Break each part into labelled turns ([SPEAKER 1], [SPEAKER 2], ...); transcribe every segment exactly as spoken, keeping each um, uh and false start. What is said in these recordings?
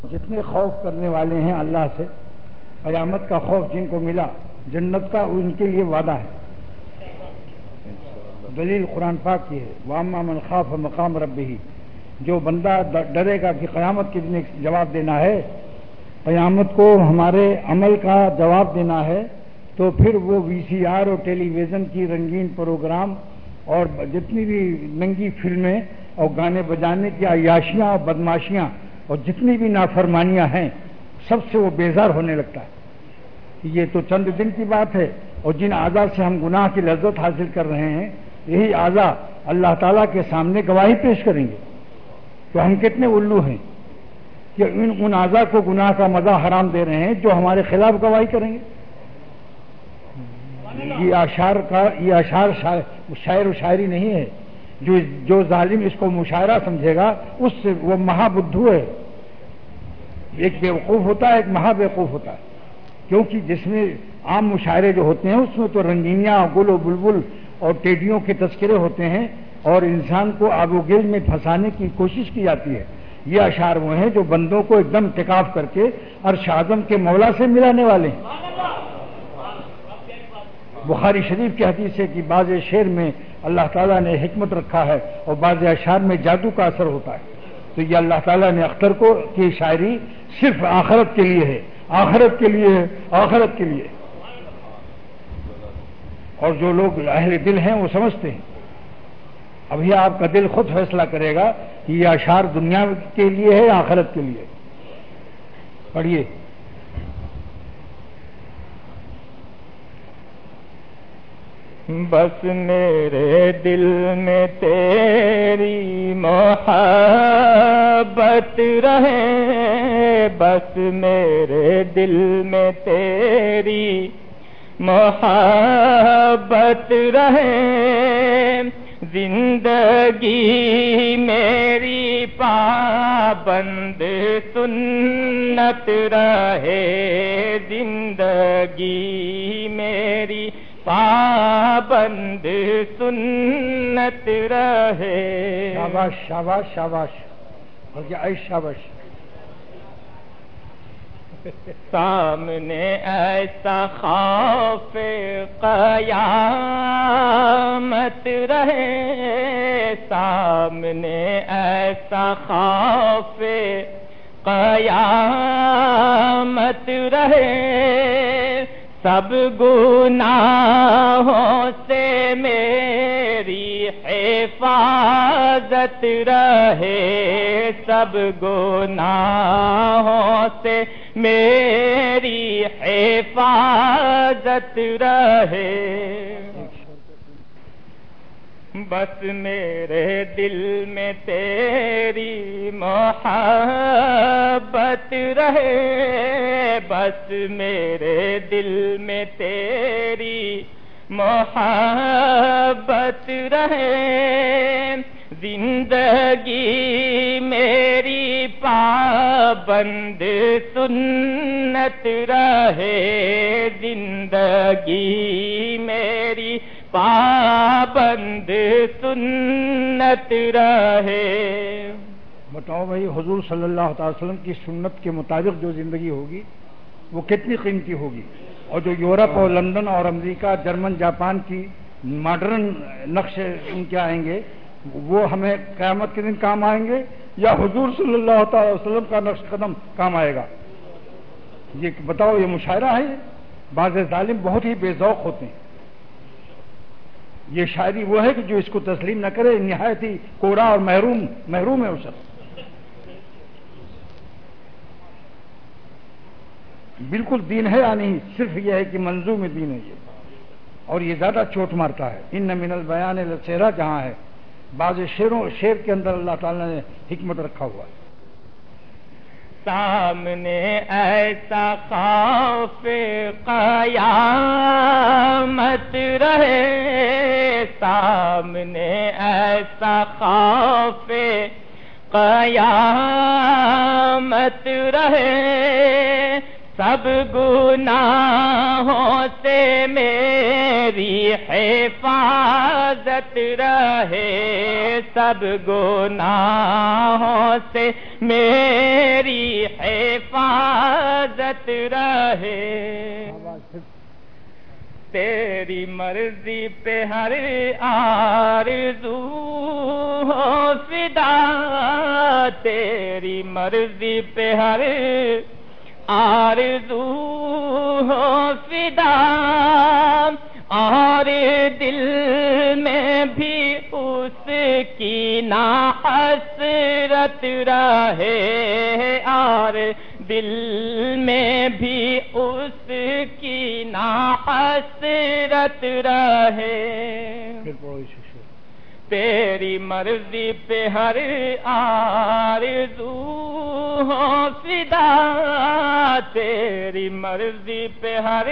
[SPEAKER 1] جتنے خوف کرنے والے ہیں اللہ سے، قیامت کا خوف جن کو ملا، جنت کا ان کے لیے وعدہ ہے۔ دلیل قرآن پاک کی ہے، وَأَمَّا مَنْ خَافَ مَقَامَ رَبِّهِ، جو بندہ ڈرے گا کہ قیامت کے دن جواب دینا ہے، قیامت کو ہمارے عمل کا جواب دینا ہے، تو پھر وہ وی سی آر اور ٹیلی ویژن کی رنگین پروگرام اور جتنی بھی ننگی فلمیں اور گانے بجانے کی عیاشیاں اور بدماشیاں اور جتنی بھی نافرمانیاں ہیں، سب سے وہ بیزار ہونے لگتا ہے۔ یہ تو چند دن کی بات ہے، اور جن اعضاء سے ہم گناہ کی لذت حاصل کر رہے ہیں، یہی اعضاء اللہ تعالیٰ کے سامنے گواہی پیش کریں گے تو ہم کتنے الو ہیں کہ ان ان اعضاء کو گناہ کا مزہ حرام دے رہے ہیں جو ہمارے خلاف گواہی کریں گے۔ یہ اشعار کا یہ اشعار شاعر و شاعری نہیں ہے۔ جو جو ظالم اس کو مشاعرہ سمجھے گا اس سے وہ مہا بدھو ہے۔ ایک بیوقوف ہوتا ہے، ایک مہا بیوقوف ہوتا ہے، کیونکہ جس میں عام مشاعرے جو ہوتے ہیں اس میں تو رنگینیاں، گل و بلبل اور ٹیڈیوں کے تذکرے ہوتے ہیں اور انسان کو آب و گل میں پھنسانے کی کوشش کی جاتی ہے۔ یہ اشعار وہ ہیں جو بندوں کو ایک دم ٹکاف کر کے عرش اعظم کے مولا سے ملانے والے ہیں۔ بخاری شریف کی حدیث ہے کہ بعض شعر میں اللہ تعالیٰ نے حکمت رکھا ہے اور بعض اشعار میں جادو کا اثر ہوتا ہے۔ تو یہ اللہ تعالیٰ نے اختر کو کی شاعری صرف آخرت کے لیے ہے، آخرت کے لیے ہے، آخرت کے لیے۔ اور جو لوگ اہل دل ہیں وہ سمجھتے ہیں۔ ابھی آپ کا دل خود فیصلہ کرے گا کہ یہ اشعار دنیا کے لیے ہے یا آخرت کے لیے۔ پڑھیے۔
[SPEAKER 2] بس میرے دل میں تیری محبت رہے، بس میرے دل میں تیری محبت رہے، زندگی میری پابند سنت رہے، زندگی میری پابند سنت رہے۔
[SPEAKER 1] شاباش شاباش شاباش، اور کیا اے شاباش۔
[SPEAKER 2] سامنے ایسا خوف قیامت رہے، سامنے ایسا خوف قیامت رہے، سب گناہوں سے میری حفاظت رہے، سب گناہوں سے میری حفاظت رہے۔ بس میرے دل میں تیری محبت رہے، بس میرے دل میں تیری محبت رہے، زندگی میری پابند سنت رہے، زندگی میری پابند سنت رہے۔
[SPEAKER 1] بتاؤ بھائی، حضور صلی اللہ تعالی وسلم کی سنت کے مطابق جو زندگی ہوگی وہ کتنی قیمتی ہوگی، اور جو یورپ اور لندن اور امریکہ، جرمن، جاپان کی ماڈرن نقشے ان کے آئیں گے، وہ ہمیں قیامت کے دن کام آئیں گے یا حضور صلی اللہ تعالی وسلم کا نقش قدم کام آئے گا؟ یہ بتاؤ، یہ مشاعرہ ہے۔ بعض ظالم بہت ہی بے ذوق ہوتے ہیں۔ یہ شاعری وہ ہے کہ جو اس کو تسلیم نہ کرے نہایت ہی کوڑا اور محروم محروم ہے اس شخص۔ بالکل دین ہے یا نہیں، صرف یہ ہے کہ منظوم دین ہے یہ، اور یہ زیادہ چوٹ مارتا ہے۔ ان من البیان لسحرا جہاں ہے، بعض شعروں شعر کے اندر اللہ تعالیٰ نے حکمت رکھا ہوا ہے۔
[SPEAKER 2] سامنے ایسا خوف قیامت رہے، سامنے ایسا خوف قیامت رہے، سب گناہوں سے میری حفاظت رہے، سب گناہوں سے میری حفاظت رہے، تیری مرضی پہ ہر آرزو ہو فدا، تیری مرضی پہ ہر آرزو ہو فدا، اور دل میں بھی اس کی نا حسرت رہے، اور دل میں بھی اس کی نا حسرت رہے، تیری مرضی پہ ہر آرزو ہو فدا، تیری مرضی پہ ہر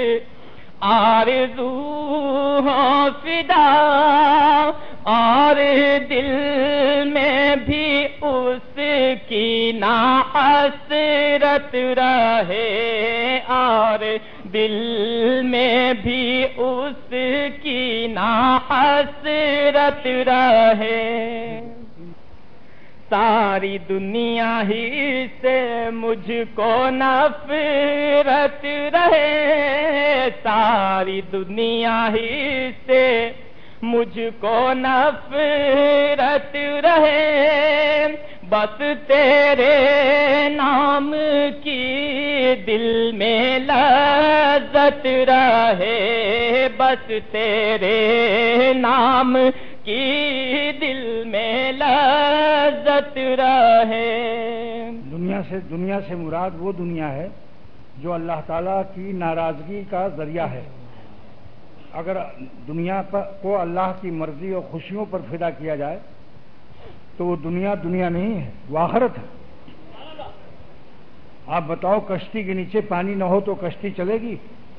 [SPEAKER 2] آرزو ہو فدا، اور دل میں بھی اس کی نا حسرت رہے، اور دل میں بھی اس کی نا حسرت رہے، ساری دنیا ہی سے مجھ کو نفرت رہے، ساری دنیا ہی سے مجھ کو نفرت رہے، بس تیرے نام کی دل میں لذت رہے، بس تیرے نام کی دل میں لذت رہے۔
[SPEAKER 1] دنیا سے دنیا سے مراد وہ دنیا ہے جو اللہ تعالیٰ کی ناراضگی کا ذریعہ ہے۔ اگر دنیا پر کو اللہ کی مرضی اور خوشیوں پر فدا کیا جائے تو وہ دنیا دنیا نہیں ہے، وہ آخرت ہے۔ آپ بتاؤ، کشتی کے نیچے پانی نہ ہو تو کشتی چلے گی؟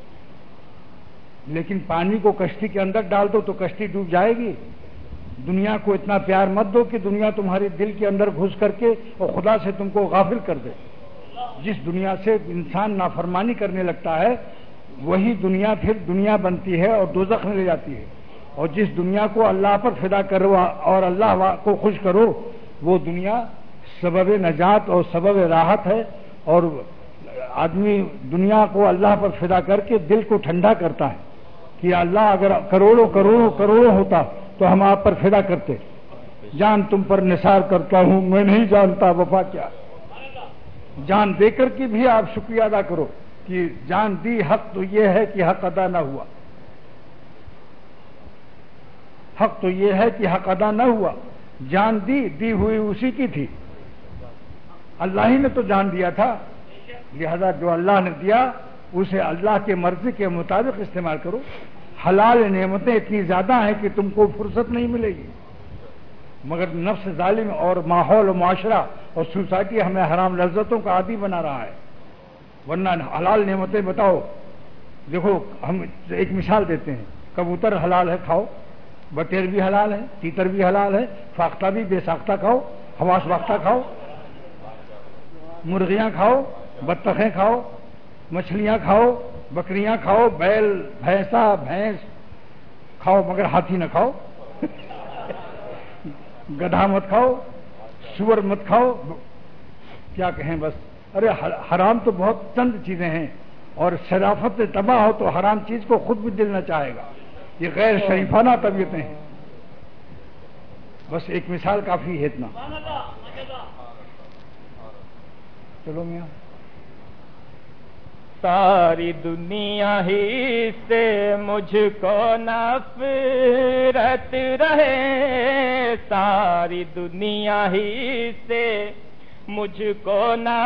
[SPEAKER 1] لیکن پانی کو کشتی کے اندر ڈال دو تو کشتی ڈوب جائے گی۔ دنیا کو اتنا پیار مت دو کہ دنیا تمہارے دل کے اندر گھس کر کے اور خدا سے تم کو غافل کر دے۔ جس دنیا سے انسان نافرمانی کرنے لگتا ہے وہی دنیا پھر دنیا بنتی ہے اور دوزخ میں لے جاتی ہے، اور جس دنیا کو اللہ پر فدا کرو اور اللہ کو خوش کرو وہ دنیا سبب نجات اور سبب راحت ہے، اور آدمی دنیا کو اللہ پر فدا کر کے دل کو ٹھنڈا کرتا ہے کہ اللہ اگر کروڑوں کروڑوں کروڑوں ہوتا تو ہم آپ پر فدا کرتے۔ جان تم پر نثار کرتا ہوں، میں نہیں جانتا وفا کیا۔ جان دے کر کے بھی آپ شکریہ ادا کرو کہ جان دی، حق تو یہ ہے کہ حق ادا نہ ہوا، حق تو یہ ہے کہ حق ادا نہ ہوا۔ جان دی دی ہوئی اسی کی تھی، اللہ ہی نے تو جان دیا تھا، لہذا جو اللہ نے دیا اسے اللہ کے مرضی کے مطابق استعمال کرو۔ حلال نعمتیں اتنی زیادہ ہیں کہ تم کو فرصت نہیں ملے گی، مگر نفس ظالم اور ماحول و معاشرہ اور سوسائٹی ہمیں حرام لذتوں کا عادی بنا رہا ہے۔ ورنہ حلال نعمتیں بتاؤ، دیکھو ہم ایک مثال دیتے ہیں، کبوتر حلال ہے کھاؤ، بٹیر بھی حلال ہے، تیتر بھی حلال ہے، فاختہ بھی بے ساختہ کھاؤ، حواس باختہ کھاؤ، مرغیاں کھاؤ، بطخیں کھاؤ، مچھلیاں کھاؤ، بکریاں کھاؤ، بیل بھینسا بھینس کھاؤ، مگر ہاتھی نہ کھاؤ، گدھا مت کھاؤ، سور مت کھاؤ، کیا کہیں بس۔ ارے حرام تو بہت چند چیزیں ہیں، اور شرافت سے تباہ ہو تو حرام چیز کو خود بھی دل نہ چاہے گا، یہ غیر شریفانہ طبیعتیں ہیں۔ بس ایک مثال کافی ہے اتنا۔ چلو میاں،
[SPEAKER 2] ساری دنیا ہی سے مجھ کو نفرت رہے، ساری دنیا ہی سے مجھ کو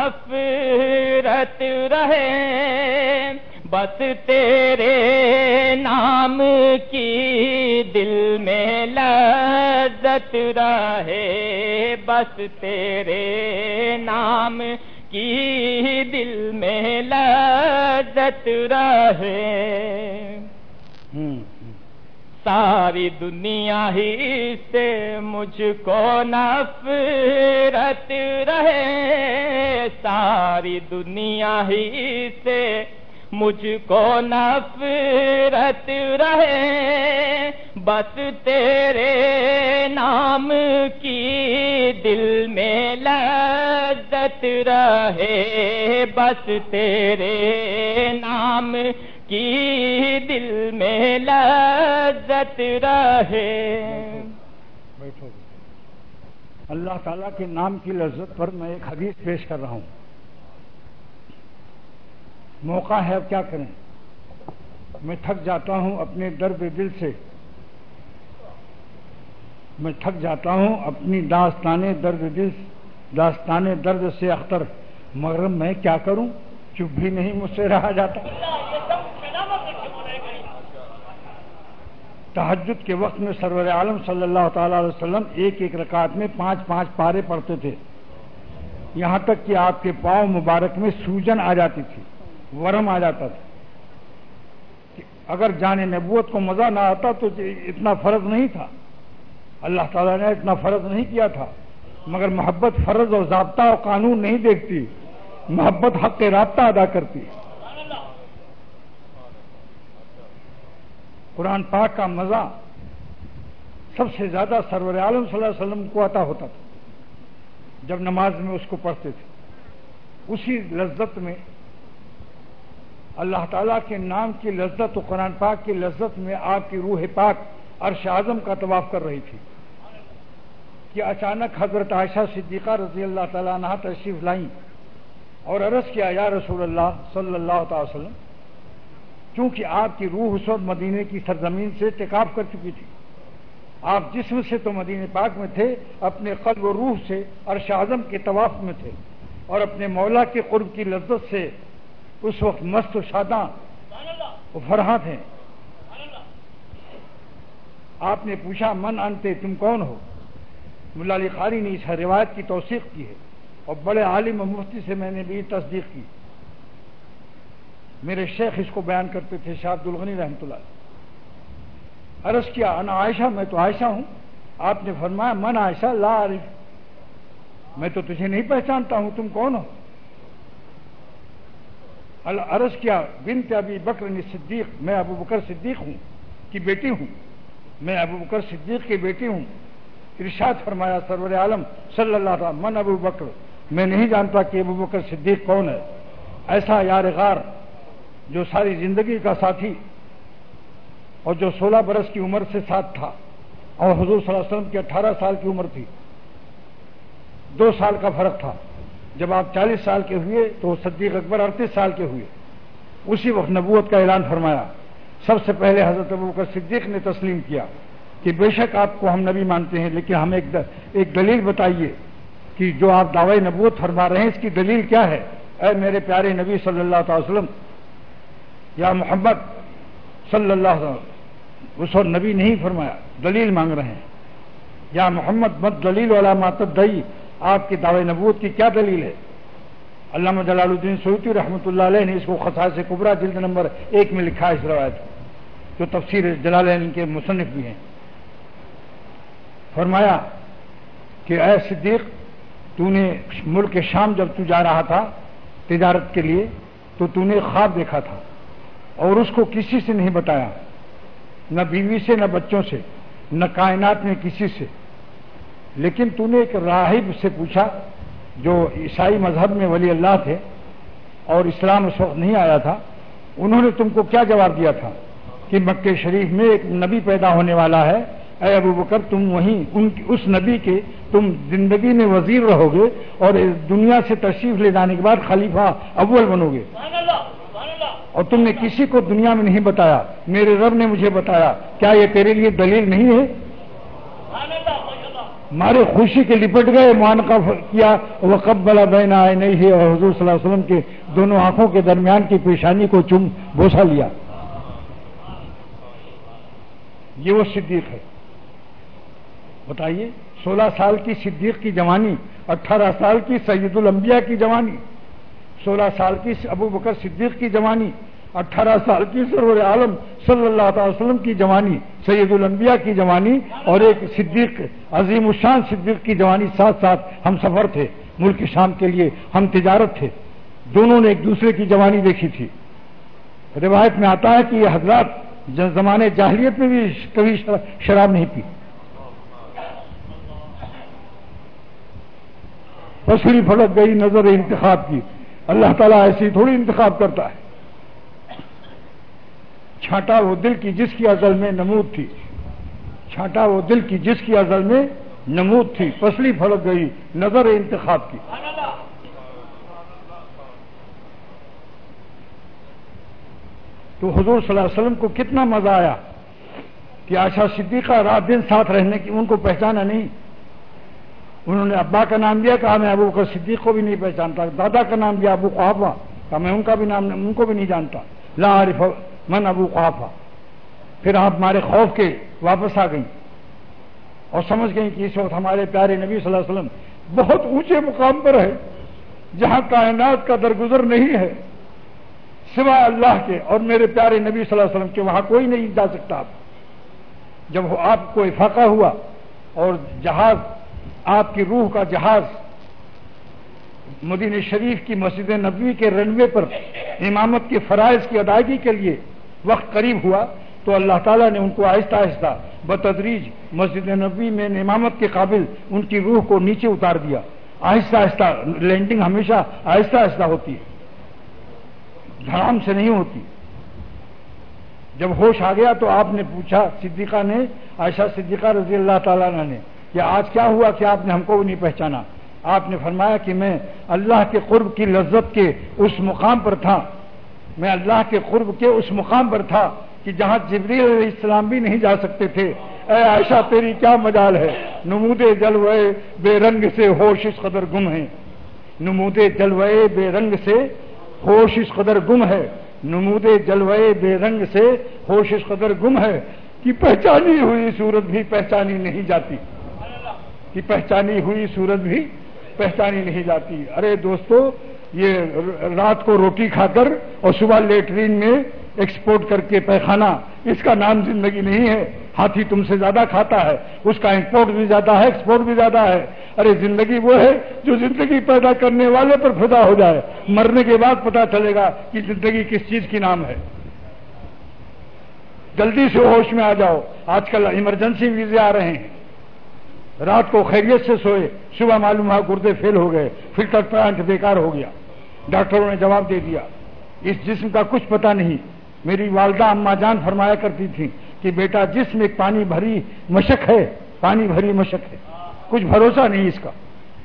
[SPEAKER 2] نفرت رہے، بس تیرے نام کی دل میں لذت رہے، بس تیرے نام کی دل میں لذت رہے۔ ساری دنیا ہی سے مجھ کو نفرت رہے، ساری دنیا ہی سے مجھ کو نفرت رہے، بس تیرے نام کی دل میں لذت رہے، بس تیرے نام کی دل میں لذت رہے۔
[SPEAKER 1] بیٹھو۔ اللہ تعالیٰ کے نام کی لذت پر میں ایک حدیث پیش کر رہا ہوں۔ موقع ہے، اب کیا کریں؟ میں تھک جاتا ہوں اپنے درد دل سے، میں تھک جاتا ہوں اپنی داستانے درد دل داستانے درد سے اختر، مگر میں کیا کروں، چپ بھی نہیں مجھ سے رہا جاتا۔ تہجد کے وقت میں سرور عالم صلی اللہ تعالی علیہ وسلم ایک ایک رکعت میں پانچ پانچ پارے پڑھتے تھے، یہاں تک کہ آپ کے پاؤں مبارک میں سوجن آ جاتی تھی، ورم آ جاتا تھا۔ اگر جان نبوت کو مزہ نہ آتا تو اتنا فرض نہیں تھا، اللہ تعالیٰ نے اتنا فرض نہیں کیا تھا، مگر محبت فرض اور ضابطہ اور قانون نہیں دیکھتی، محبت حق کے رابطہ ادا کرتی۔ قرآن پاک کا مزہ سب سے زیادہ سرور عالم صلی اللہ علیہ وسلم کو عطا ہوتا تھا جب نماز میں اس کو پڑھتے تھے۔ اسی لذت میں اللہ تعالیٰ کے نام کی لذت و قرآن پاک کی لذت میں آپ کی روح پاک عرش اعظم کا طواف کر رہی تھی کہ اچانک حضرت عائشہ صدیقہ رضی اللہ تعالیٰ عنہا تشریف لائیں اور عرض کیا، یا رسول اللہ صلی اللہ تعالی وسلم، چونکہ آپ کی روح اس وقت مدینے کی سرزمین سے ٹکاف کر چکی تھی، آپ جسم سے تو مدینے پاک میں تھے، اپنے قلب و روح سے عرش اعظم کے طواف میں تھے، اور اپنے مولا کے قرب کی لذت سے اس وقت مست و شاداں و فرحاں تھے۔ آپ نے پوچھا، من انتے، تم کون ہو؟ ملا علی قاری نے اس روایت کی توثیق کی ہے، اور بڑے عالم و مفتی سے میں نے بھی تصدیق کی۔ میرے شیخ اس کو بیان کرتے تھے، شاہ عبد الغنی رحمۃ اللہ۔ عرض کیا، انا عائشہ، میں تو عائشہ ہوں۔ آپ نے فرمایا، من عائشہ لا عارف، میں تو تجھے نہیں پہچانتا ہوں، تم کون ہو؟ عرض کیا، بنت ابی بکر صدیق، میں ابو بکر صدیق ہوں کی بیٹی ہوں، میں ابو بکر صدیق کی بیٹی ہوں۔ ارشاد فرمایا سرور عالم صلی اللہ علیہ وسلم، من ابو بکر، میں نہیں جانتا کہ ابو بکر صدیق کون ہے۔ ایسا یار غار جو ساری زندگی کا ساتھی اور جو سولہ برس کی عمر سے ساتھ تھا، اور حضور صلی اللہ علیہ وسلم کی اٹھارہ سال کی عمر تھی، دو سال کا فرق تھا۔ جب آپ چالیس سال کے ہوئے تو صدیق اکبر اڑتیس سال کے ہوئے، اسی وقت نبوت کا اعلان فرمایا۔ سب سے پہلے حضرت ابوبکر صدیق نے تسلیم کیا کہ بے شک آپ کو ہم نبی مانتے ہیں، لیکن ہمیں ایک ایک دلیل بتائیے کہ جو آپ دعوی نبوت فرما رہے ہیں اس کی دلیل کیا ہے؟ اے میرے پیارے نبی صلی اللہ تعالی وسلم، یا محمد صلی اللہ علیہ وسلم، اس اور نبی نہیں فرمایا، دلیل مانگ رہے ہیں۔ یا محمد مت دلیل والا ماتد دئی، آپ کی دعوی نبوت کی کیا دلیل ہے؟ علامہ جلال الدین سیوطی رحمۃ اللہ علیہ نے اس کو خصائص کبریٰ جلد نمبر ایک میں لکھا ہے، اس روایت کو، جو تفسیر جلالین کے مصنف بھی ہیں۔ فرمایا کہ اے صدیق، تو نے ملک شام جب تو جا رہا تھا تجارت کے لیے تو تو نے خواب دیکھا تھا، اور اس کو کسی سے نہیں بتایا، نہ بیوی سے، نہ بچوں سے، نہ کائنات میں کسی سے، لیکن تو نے ایک راہب سے پوچھا جو عیسائی مذہب میں ولی اللہ تھے اور اسلام اس وقت نہیں آیا تھا۔ انہوں نے تم کو کیا جواب دیا تھا کہ مکہ شریف میں ایک نبی پیدا ہونے والا ہے، اے ابو بکر تم وہیں ان اس نبی کے تم زندگی میں وزیر رہو گے، اور دنیا سے تشریف لے جانے کے بعد خلیفہ اول بنو گے، اور تم نے کسی کو دنیا میں نہیں بتایا، میرے رب نے مجھے بتایا، کیا یہ تیرے لیے دلیل نہیں ہے؟ مارے خوشی کے لپٹ گئے، معانقہ کیا، وقبل بین عینیہ، اور حضور صلی اللہ علیہ وسلم کے دونوں آنکھوں کے درمیان کی پیشانی کو چم بوسہ لیا۔ یہ وہ صدیق ہے۔ بتائیے، سولہ سال کی صدیق کی جوانی، اٹھارہ سال کی سید الانبیاء کی جوانی، سولہ سال کی ابو بکر صدیق کی جوانی، اٹھارہ سال کی سرور عالم صلی اللہ تعالی وسلم کی جوانی، سید الانبیاء کی جوانی، اور ایک صدیق عظیم الشان صدیق کی جوانی، ساتھ ساتھ ہم سفر تھے ملک شام کے لیے، ہم تجارت تھے، دونوں نے ایک دوسرے کی جوانی دیکھی تھی۔ روایت میں آتا ہے کہ یہ حضرات زمانے جاہلیت میں بھی کبھی شراب نہیں پی. پسری پھڑک گئی نظر انتخاب کی. اللہ تعالیٰ ایسی تھوڑی انتخاب کرتا ہے. چھانٹا وہ دل کی جس کی ازل میں نمود تھی. چھانٹا وہ دل کی جس کی ازل میں نمود تھی. پسری پھڑک گئی نظر انتخاب کی. تو حضور صلی اللہ علیہ وسلم کو کتنا مزہ آیا کہ عائشہ صدیقہ رات دن ساتھ رہنے کی. ان کو پہچانا نہیں. انہوں نے ابا کا نام دیا, کہا میں ابو بکر صدیق کو بھی نہیں پہچانتا. دادا کا نام دیا ابو قحافہ, کہا میں ان کا بھی نام ان کو بھی نہیں جانتا. لا عارف من ابو قحافہ. پھر آپ ہمارے خوف کے واپس آ گئیں اور سمجھ گئیں کہ اس وقت ہمارے پیارے نبی صلی اللہ علیہ وسلم بہت اونچے مقام پر ہے جہاں کائنات کا درگزر نہیں ہے سوائے اللہ کے, اور میرے پیارے نبی صلی اللہ علیہ وسلم کے وہاں کوئی نہیں جا سکتا. جب آپ کو افاقہ ہوا اور جہاز, آپ کی روح کا جہاز مدینہ شریف کی مسجد نبوی کے رن وے پر امامت کے فرائض کی ادائیگی کے لیے وقت قریب ہوا تو اللہ تعالیٰ نے ان کو آہستہ آہستہ بتدریج مسجد نبوی میں امامت کے قابل ان کی روح کو نیچے اتار دیا. آہستہ آہستہ لینڈنگ ہمیشہ آہستہ آہستہ ہوتی ہے, دھڑام سے نہیں ہوتی. جب ہوش آ گیا تو آپ نے پوچھا, صدیقہ نے, عائشہ صدیقہ رضی اللہ تعالیٰ عنہ نے, کہ آج کیا ہوا کہ آپ نے ہم کو بھی نہیں پہچانا؟ آپ نے فرمایا کہ میں اللہ کے قرب کی لذت کے اس مقام پر تھا, میں اللہ کے قرب کے اس مقام پر تھا کہ جہاں جبریل علیہ السلام بھی نہیں جا سکتے تھے. اے عائشہ تیری کیا مجال ہے, نمودے جلوے بے رنگ سے ہوش اس قدر گم ہے. نمودے جلوے بے رنگ سے ہوش اس قدر گم ہے. نمودے جلوے بے رنگ سے ہوش اس قدر گم ہے کہ پہچانی ہوئی صورت بھی پہچانی نہیں جاتی. کہ پہچانی ہوئی صورت بھی پہچانی نہیں جاتی. ارے دوستو, یہ رات کو روٹی کھا کر اور صبح لیٹرین میں ایکسپورٹ کر کے پیخانہ, اس کا نام زندگی نہیں ہے. ہاتھی تم سے زیادہ کھاتا ہے, اس کا امپورٹ بھی زیادہ ہے, ایکسپورٹ بھی زیادہ ہے. ارے زندگی وہ ہے جو زندگی پیدا کرنے والے پر فدا ہو جائے. مرنے کے بعد پتا چلے گا کہ زندگی کس چیز کی نام ہے. جلدی سے ہوش میں آ جاؤ. آج کل ایمرجنسی ویزے آ رہے ہیں. رات کو خیریت سے سوئے, صبح معلوم ہوا گردے فیل ہو گئے, فلٹر پلانٹ بیکار ہو گیا. ڈاکٹروں نے جواب دے دیا اس جسم کا کچھ پتہ نہیں. میری والدہ اما جان فرمایا کرتی تھی کہ بیٹا جسم ایک پانی بھری مشک ہے, پانی بھری مشک ہے, کچھ بھروسہ نہیں اس کا.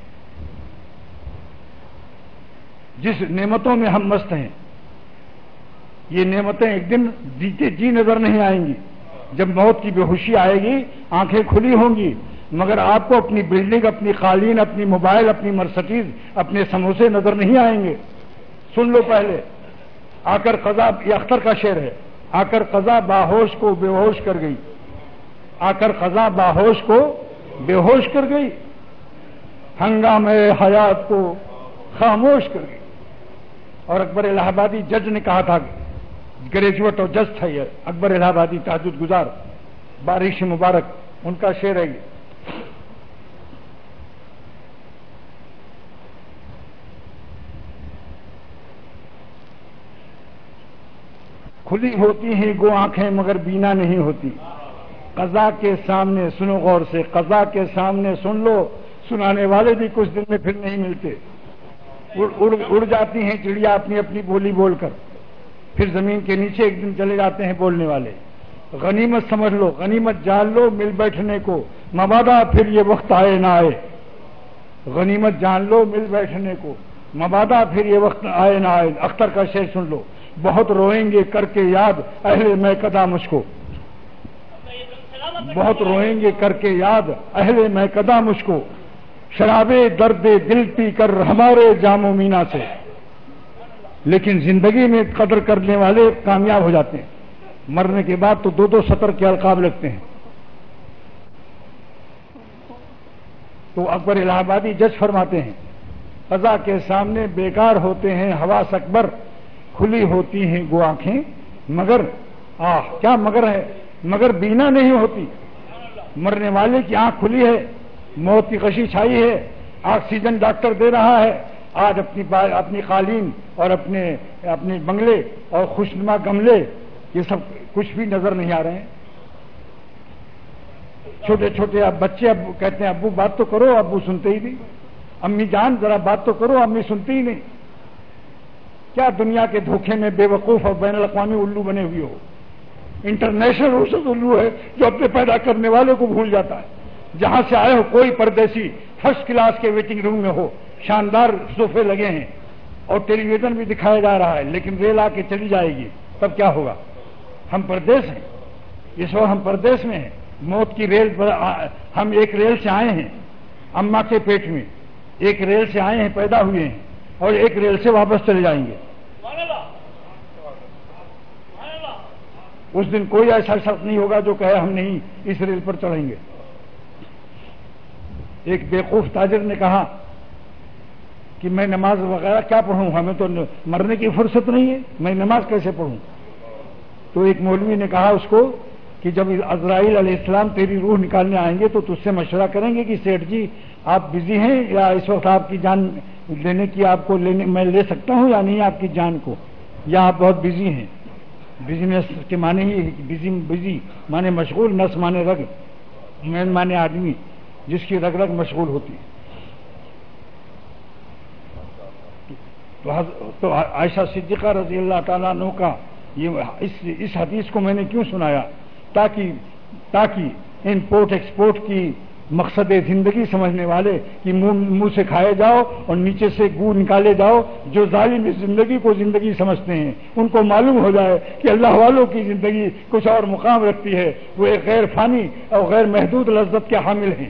[SPEAKER 1] جس نعمتوں میں ہم مست ہیں, یہ نعمتیں ایک دن جیتے جی نظر نہیں آئیں گی. جب موت کی بے ہوشی آئے گی آنکھیں کھلی ہوں گی, مگر آپ کو اپنی بلڈنگ, اپنی قالین, اپنی موبائل, اپنی مرسڈیز, اپنے سموسے نظر نہیں آئیں گے. سن لو پہلے. آ کر قضا, یہ اختر کا شعر ہے, آ کر قضا باہوش کو بے ہوش کر گئی. آ کر قضا باہوش کو بے ہوش کر گئی, ہنگامہ حیات کو خاموش کر گئی. اور اکبر الہ آبادی جج نے کہا تھا, گریجویٹ اور جج تھا یہ اکبر الہ آبادی, تہجد گزار, بارش مبارک, ان کا شعر ہے یہ. کھلی ہوتی ہیں گو آنکھیں مگر بینا نہیں ہوتی. قضا کے سامنے سنو غور سے, قضا کے سامنے سن لو, سنانے والے بھی کچھ دن میں پھر نہیں ملتے. اڑ, اڑ, اڑ جاتی ہیں چڑیا اپنی اپنی بولی بول کر, پھر زمین کے نیچے ایک دن چلے جاتے ہیں بولنے والے. غنیمت سمجھ لو, غنیمت جان لو مل بیٹھنے کو, مبادا پھر یہ وقت آئے نہ آئے. غنیمت جان لو مل بیٹھنے کو, مبادا پھر یہ وقت آئے نہ آئے. اختر کا شعر سن لو. بہت روئیں گے کر کے یاد اہل میں قدا مجھ کو, بہت روئیں گے کر کے یاد اہل میں قدا مجھ کو, شرابے درد دل پی کر ہمارے جام و مینا سے. لیکن زندگی میں قدر کرنے والے کامیاب ہو جاتے ہیں, مرنے کے بعد تو دو دو سطر کے القاب لگتے ہیں. تو اکبر الہ آبادی جج فرماتے ہیں, قضا کے سامنے بیکار ہوتے ہیں حواس اکبر, کھلی ہوتی ہیں گو آنکھیں مگر, آہ کیا مگر ہے, مگر بینا نہیں ہوتی. مرنے والے کی آنکھ کھلی ہے, موت کی غشی چھائی ہے, آکسیجن ڈاکٹر دے رہا ہے. آج اپنی اپنی قالین اور اپنے اپنے بنگلے اور خوشنما گملے یہ سب کچھ بھی نظر نہیں آ رہے ہیں. چھوٹے چھوٹے اب بچے اب کہتے ہیں ابو بات تو کرو، ابو سنتے ہی نہیں. امی جان ذرا بات تو کرو، امی سنتی ہی نہیں. کیا دنیا کے دھوکے میں بے وقوف اور بین الاقوامی الو بنے ہوئے ہو. انٹرنیشنل روشن الو ہے جو اپنے پیدا کرنے والے کو بھول جاتا ہے. جہاں سے آئے ہو کوئی پردیسی فرسٹ کلاس کے ویٹنگ روم میں ہو، شاندار صوفے لگے ہیں اور ٹیلی ویژن بھی دکھایا جا رہا ہے، لیکن ریل آ کے چلی جائے گی تب کیا ہوگا؟ ہم پردیس ہیں، اس وقت ہم پردیس میں ہیں. موت کی ریل پر ہم ایک ریل سے آئے ہیں، اماں کے پیٹ میں ایک ریل سے آئے ہیں، پیدا ہوئے ہیں، اور ایک ریل سے واپس چلے جائیں گے. اس دن کوئی ایسا شخص نہیں ہوگا جو کہے ہم نہیں اس ریل پر چڑھیں گے. ایک بیوقوف تاجر نے کہا کہ میں نماز وغیرہ کیا پڑھوں، ہمیں تو مرنے کی فرصت نہیں ہے، میں نماز کیسے پڑھوں؟ تو ایک مولوی نے کہا اس کو کہ جب عزرائیل علیہ السلام تیری روح نکالنے آئیں گے تو تجھ سے مشورہ کریں گے کہ سیٹھ جی آپ بزی ہیں یا اس وقت آپ کی جان لینے کی آپ کو لینے میں لے سکتا ہوں یا نہیں آپ کی جان کو، یا آپ بہت بزی ہیں. بزنس کے معنی ہی بزی بزی مانے مشغول، نس مانے رگ، مین مانے آدمی جس کی رگ رگ مشغول ہوتی ہے. تو عائشہ صدیقہ رضی اللہ تعالیٰ عنہ کا یہ اس, اس حدیث کو میں نے کیوں سنایا؟ تاکہ تاکہ امپورٹ ایکسپورٹ کی مقصد زندگی سمجھنے والے کہ منہ منہ سے کھائے جاؤ اور نیچے سے گو نکالے جاؤ، جو ظالم اس زندگی کو زندگی سمجھتے ہیں ان کو معلوم ہو جائے کہ اللہ والوں کی زندگی کچھ اور مقام رکھتی ہے، وہ ایک غیر فانی اور غیر محدود لذت کے حامل ہیں.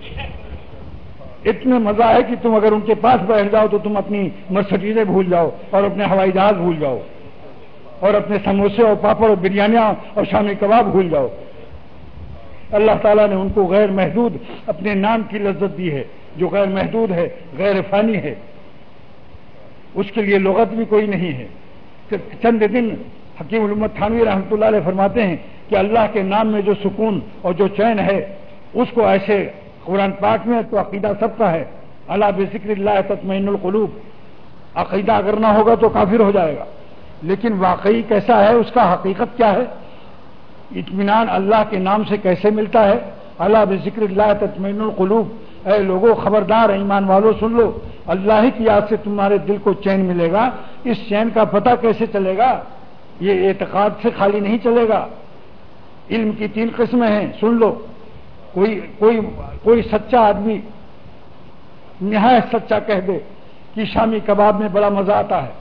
[SPEAKER 1] اتنے مزہ ہے کہ تم اگر ان کے پاس بیٹھ جاؤ تو تم اپنی مرسڈیزیں بھول جاؤ اور اپنے ہوائی جہاز بھول جاؤ اور اپنے سموسے اور پاپڑ اور بریانیاں اور شامی کباب بھول جاؤ. اللہ تعالیٰ نے ان کو غیر محدود اپنے نام کی لذت دی ہے جو غیر محدود ہے، غیر فانی ہے. اس کے لیے لغت بھی کوئی نہیں ہے. چند دن حکیم الامت تھانوی رحمۃ اللہ علیہ فرماتے ہیں کہ اللہ کے نام میں جو سکون اور جو چین ہے اس کو ایسے قرآن پاک میں تو عقیدہ سب کا ہے، الا بذکر اللہ تطمئن القلوب. عقیدہ اگر نہ ہوگا تو کافر ہو جائے گا، لیکن واقعی کیسا ہے، اس کا حقیقت کیا ہے، اطمینان اللہ کے نام سے کیسے ملتا ہے؟ الا بذکر اللہ تطمئن القلوب. اے لوگوں خبردار، ایمان والو سن لو، اللہ ہی کی یاد سے تمہارے دل کو چین ملے گا. اس چین کا پتہ کیسے چلے گا؟ یہ اعتقاد سے خالی نہیں چلے گا. علم کی تین قسمیں ہیں، سن لو. کوئی کوئی کوئی سچا آدمی نہایت سچا کہہ دے کہ شامی کباب میں بڑا مزہ آتا ہے،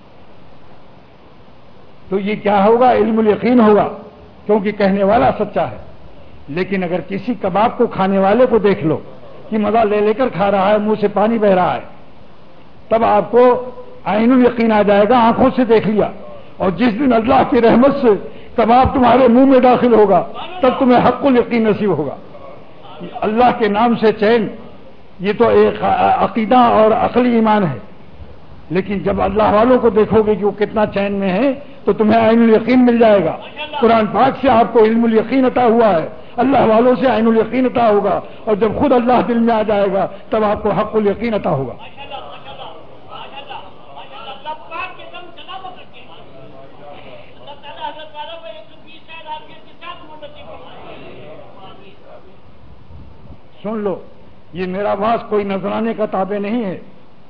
[SPEAKER 1] تو یہ کیا ہوگا؟ علم الیقین ہوگا، کیونکہ کہنے والا سچا ہے. لیکن اگر کسی کباب کو کھانے والے کو دیکھ لو کہ مزہ لے لے کر کھا رہا ہے، منہ سے پانی بہ رہا ہے، تب آپ کو عین الیقین آ جائے گا، آنکھوں سے دیکھ لیا. اور جس دن اللہ کی رحمت سے کباب تمہارے منہ میں داخل ہوگا تب تمہیں حق الیقین نصیب ہوگا. اللہ کے نام سے چین، یہ تو ایک عقیدہ اور عقلی ایمان ہے. لیکن جب اللہ والوں کو دیکھو گے کہ وہ کتنا چین میں ہے تو تمہیں عین الیقین مل جائے گا. قرآن پاک سے آپ کو علم الیقین عطا ہوا ہے، اللہ والوں سے عین الیقین عطا ہوگا، اور جب خود اللہ دل میں آ جائے گا تب آپ کو حق الیقین عطا ہوگا. سن لو، یہ میرا واز کوئی نذرانے کا تابع نہیں ہے.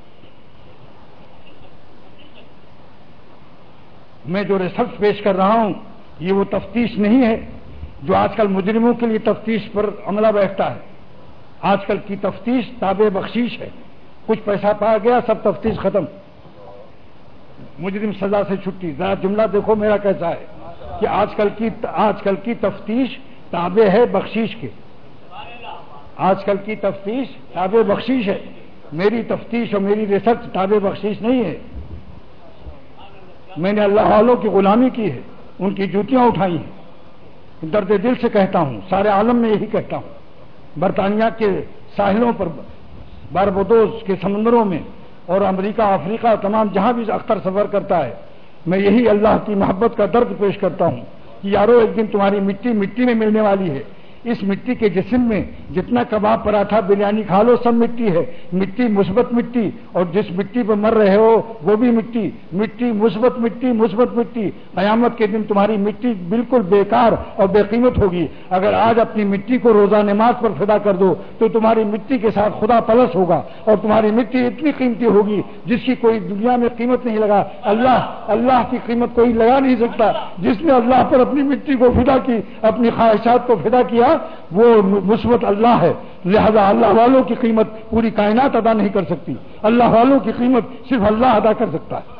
[SPEAKER 1] میں جو ریسرچ پیش کر رہا ہوں یہ وہ تفتیش نہیں ہے جو آج کل مجرموں کے لیے تفتیش پر عملہ بیٹھتا ہے. آج کل کی تفتیش تابع بخشیش ہے. کچھ پیسہ پا گیا، سب تفتیش ختم، مجرم سزا سے چھٹی. ذرا جملہ دیکھو میرا کیسا ہے کہ آج کل کی آج کل کی تفتیش تابع ہے بخشیش کے. آج کل کی تفتیش تابع بخشیش ہے. میری تفتیش اور میری ریسرچ تابع بخشیش نہیں ہے. میں نے اللہ والوں کی غلامی کی ہے، ان کی جوتیاں اٹھائی ہیں. درد دل سے کہتا ہوں، سارے عالم میں یہی کہتا ہوں. برطانیہ کے ساحلوں پر، باربادوس کے سمندروں میں، اور امریکہ، افریقہ، تمام جہاں بھی اختر سفر کرتا ہے، میں یہی اللہ کی محبت کا درد پیش کرتا ہوں کہ یارو ایک دن تمہاری مٹی مٹی میں ملنے والی ہے. اس مٹی کے جسم میں جتنا کباب پراٹھا بریانی کھا لو سب مٹی ہے. مٹی مثبت مٹی، اور جس مٹی پہ مر رہے ہو وہ بھی مٹی. مٹی مثبت مٹی مثبت مٹی. قیامت کے دن تمہاری مٹی بالکل بیکار اور بے قیمت ہوگی. اگر آج اپنی مٹی کو روزہ نماز پر فدا کر دو تو تمہاری مٹی کے ساتھ خدا پلس ہوگا، اور تمہاری مٹی اتنی قیمتی ہوگی جس کی کوئی دنیا میں قیمت نہیں لگا. اللہ اللہ کی قیمت کوئی لگا نہیں سکتا. جس نے اللہ پر اپنی مٹی کو فدا کی، اپنی خواہشات کو فدا کیا، وہ مثبت اللہ ہے. لہذا اللہ والوں کی قیمت پوری کائنات ادا نہیں کر سکتی. اللہ والوں کی قیمت صرف اللہ ادا کر سکتا ہے،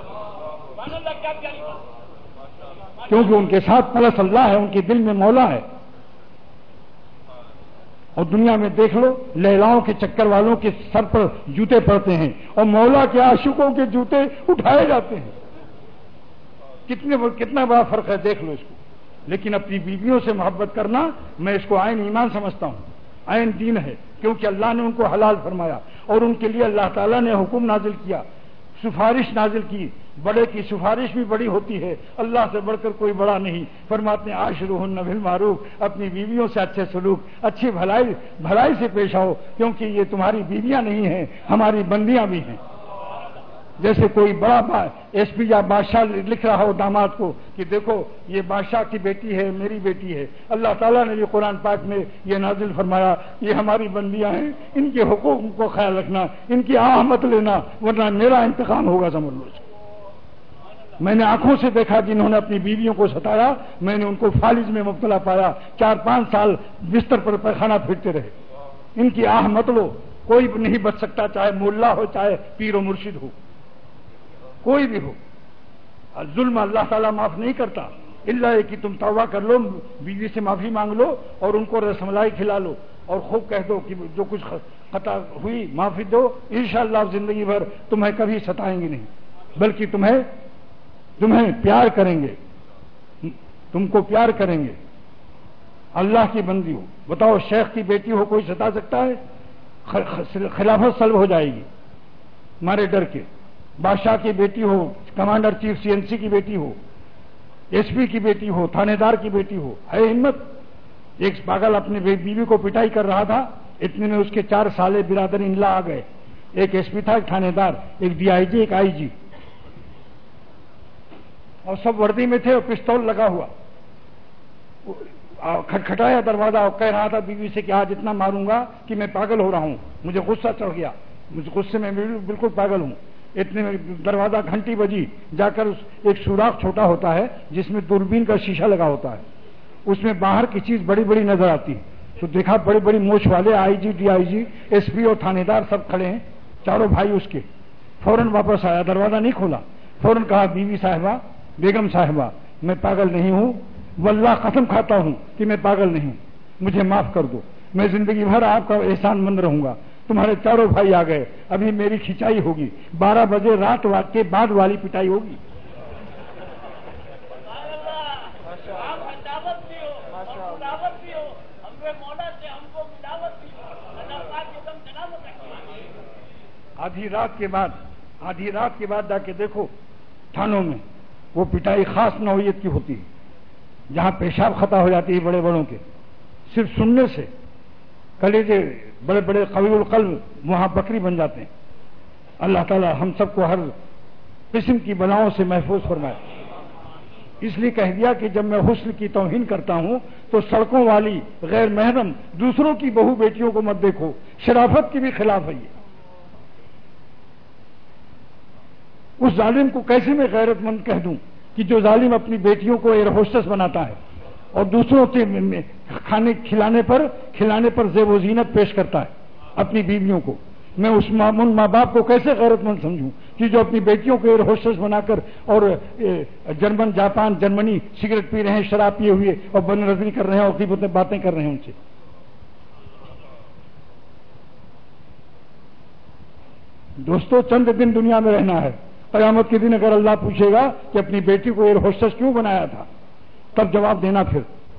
[SPEAKER 1] کیونکہ ان کے ساتھ پلس اللہ ہے، ان کے دل میں مولا ہے. اور دنیا میں دیکھ لو، لیلاؤں کے چکر والوں کے سر پر جوتے پڑتے ہیں اور مولا کے عاشقوں کے جوتے اٹھائے جاتے ہیں. کتنے کتنا بڑا فرق ہے، دیکھ لو اس کو. لیکن اپنی بیویوں سے محبت کرنا میں اس کو عین ایمان سمجھتا ہوں، عین دین ہے، کیونکہ اللہ نے ان کو حلال فرمایا اور ان کے لیے اللہ تعالیٰ نے حکم نازل کیا، سفارش نازل کی. بڑے کی سفارش بھی بڑی ہوتی ہے، اللہ سے بڑھ کر کوئی بڑا نہیں. فرماتے ہیں عاشروہن بالمعروف، اپنی بیویوں سے اچھے سلوک، اچھی بھلائی بھلائی سے پیش آؤ، کیونکہ یہ تمہاری بیویاں نہیں ہیں، ہماری بندیاں بھی ہیں. جیسے کوئی بڑا ایس پی یا بادشاہ لکھ رہا ہو داماد کو کہ دیکھو یہ بادشاہ کی بیٹی ہے، میری بیٹی ہے. اللہ تعالیٰ نے یہ قرآن پاک میں یہ نازل فرمایا، یہ ہماری بندیاں ہیں، ان کے حقوق کو خیال رکھنا، ان کی آہ مت لینا ورنہ میرا انتقام ہوگا. سمجھ لو. میں نے آنکھوں سے دیکھا جنہوں نے اپنی بیویوں کو ستایا، میں نے ان کو فالج میں مبتلا پایا، چار پانچ سال بستر پر پیخانہ پھرتے رہے. ان کی آہ مت لو، کوئی نہیں بچ سکتا، چاہے ملا ہو چاہے پیر و مرشد ہو، کوئی بھی ہو. ظلم اللہ تعالیٰ معاف نہیں کرتا، اللہ کہ تم توبہ کر لو، بیوی سے معافی مانگ لو اور ان کو رس ملائی کھلا لو اور خوب کہہ دو کہ جو کچھ خطا ہوئی معافی دو، انشاءاللہ زندگی بھر تمہیں کبھی ستائیں گے نہیں، بلکہ تمہیں تمہیں پیار کریں گے، تم کو پیار کریں گے. اللہ کی بندی ہو. بتاؤ شیخ کی بیٹی ہو کوئی ستا سکتا ہے؟ خلافت سلب ہو جائے گی ہمارے ڈر کے. بادشاہ کی بیٹی ہو، commander chief C N C کی بیٹی ہو، ایس پی کی بیٹی ہو، تھانے دار کی بیٹی ہو، ہے ہمت. ایک پاگل اپنی بیوی کو پٹائی کر رہا تھا، اتنے میں اس کے چار سالے برادر انلا آ گئے. ایک ایس پی تھا، ایک تھانے دار، ایک ڈی آئی جی، ایک آئی جی، اور سب وردی میں تھے اور پستول لگا ہوا. کھٹکھٹایا دروازہ اور کہہ رہا تھا بیوی سے کہ آج اتنا ماروں گا کہ میں پاگل ہو رہا ہوں، مجھے غصہ چڑھ گیا، مجھے غصے میں بالکل پاگل ہوں. اتنے میں دروازہ گھنٹی بجی، جا کر ایک سوراخ چھوٹا ہوتا ہے جس میں دوربین کا شیشہ لگا ہوتا ہے، اس میں باہر کی چیز بڑی بڑی نظر آتی ہے. تو دیکھا بڑی بڑی موچھ والے آئی جی، D I G, S P اور تھانے دار سب کھڑے ہیں، چاروں بھائی اس کے. فوراً واپس آیا، دروازہ نہیں کھولا، فوراً کہا بیوی صاحبہ، بیگم صاحبہ، میں پاگل نہیں ہوں، واللہ قسم کھاتا ہوں کہ میں پاگل نہیں ہوں، مجھے معاف کر دو، میں زندگی بھر آپ کا احسان مند رہوں گا. تمہارے چاروں بھائی آ گئے، ابھی میری کھچائی ہوگی، بارہ بجے رات کے بعد والی پٹائی ہوگی. آدھی رات کے بعد آدھی رات کے بعد جا کے دیکھو تھانوں میں وہ پٹائی خاص نوعیت کی ہوتی ہے، جہاں پیشاب خطا ہو جاتی ہے بڑے بڑوں کے، صرف سننے سے کلیجے بڑے بڑے قوی القلب وہاں بکری بن جاتے ہیں. اللہ تعالی ہم سب کو ہر قسم کی بلاؤں سے محفوظ فرمائے. اس لیے کہہ دیا کہ جب میں حسن کی توہین کرتا ہوں تو سڑکوں والی غیر محرم دوسروں کی بہو بیٹیوں کو مت دیکھو، شرافت کے بھی خلاف ہے یہ. اس ظالم کو کیسے میں غیرت مند کہہ دوں کہ جو ظالم اپنی بیٹیوں کو ایئر ہوسٹس بناتا ہے اور دوسروں کے کھانے کھلانے پر کھلانے پر زیب و زینت پیش کرتا ہے اپنی بیویوں کو. میں اس ان ماں باپ کو کیسے غیرت مند سمجھوں کہ جو اپنی بیٹیوں کو ایئر ہوسٹس بنا کر اور جرمن جاپان جرمنی سگریٹ پی رہے ہیں، شراب پیے ہوئے اور بد نظری کر رہے ہیں اور قیمتیں باتیں کر رہے ہیں ان سے. دوستو چند دن دنیا میں رہنا ہے، قیامت کے دن اگر اللہ پوچھے گا کہ اپنی بیٹی کو ایئر ہوسٹس کیوں بنایا تھا، تب جواب دینا. پھر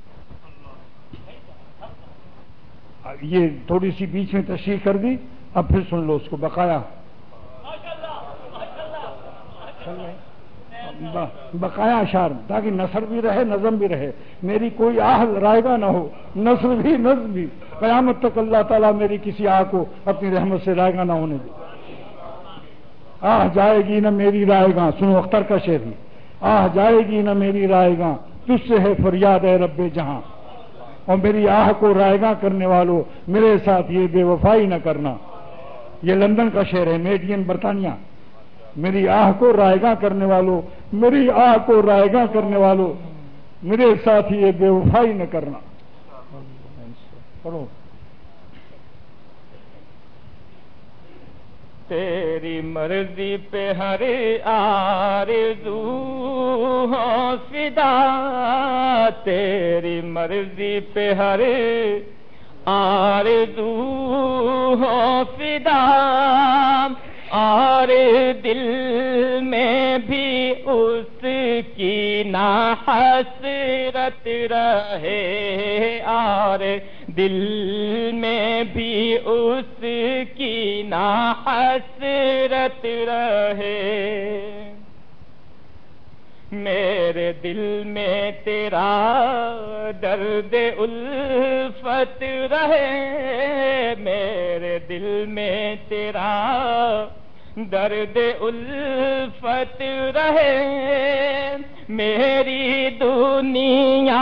[SPEAKER 1] یہ تھوڑی سی بیچ میں تشریح کر دی، اب پھر سن لو اس کو بقایا. بقایا اشعار تاکہ نثر بھی رہے نظم بھی رہے، میری کوئی آہ رائگاں نہ ہو، نثر بھی نظم بھی، قیامت تک اللہ تعالیٰ میری کسی آہ کو اپنی رحمت سے رائگاں نہ ہونے دے۔ آہ جائے گی نہ میری رائگاں، سنو اختر کا شعر ہی، آہ جائے گی نہ میری رائگاں، تجھ سے ہے فریاد اے رب جہاں، اور میری آہ کو رائگاں کرنے والوں میرے ساتھ یہ بے وفائی نہ کرنا۔ یہ لندن کا شعر ہے، میڈ ان برطانیہ۔ میری آہ کو رائگاں کرنے والوں، میری آہ کو رائگاں کرنے والوں میرے ساتھ یہ بے وفائی نہ کرنا۔ پڑھو۔
[SPEAKER 2] تیری مرضی پہ ہر آرزو ہو فدا، تیری مرضی پہ ہر آرزو ہو فدا، اور دل میں بھی اس کی نا حسرت رہے، اور دل میں بھی اس کی نا حسرت رہے۔ میرے دل میں تیرا درد الفت رہے، میرے دل میں تیرا درد الفت رہے، میری دنیا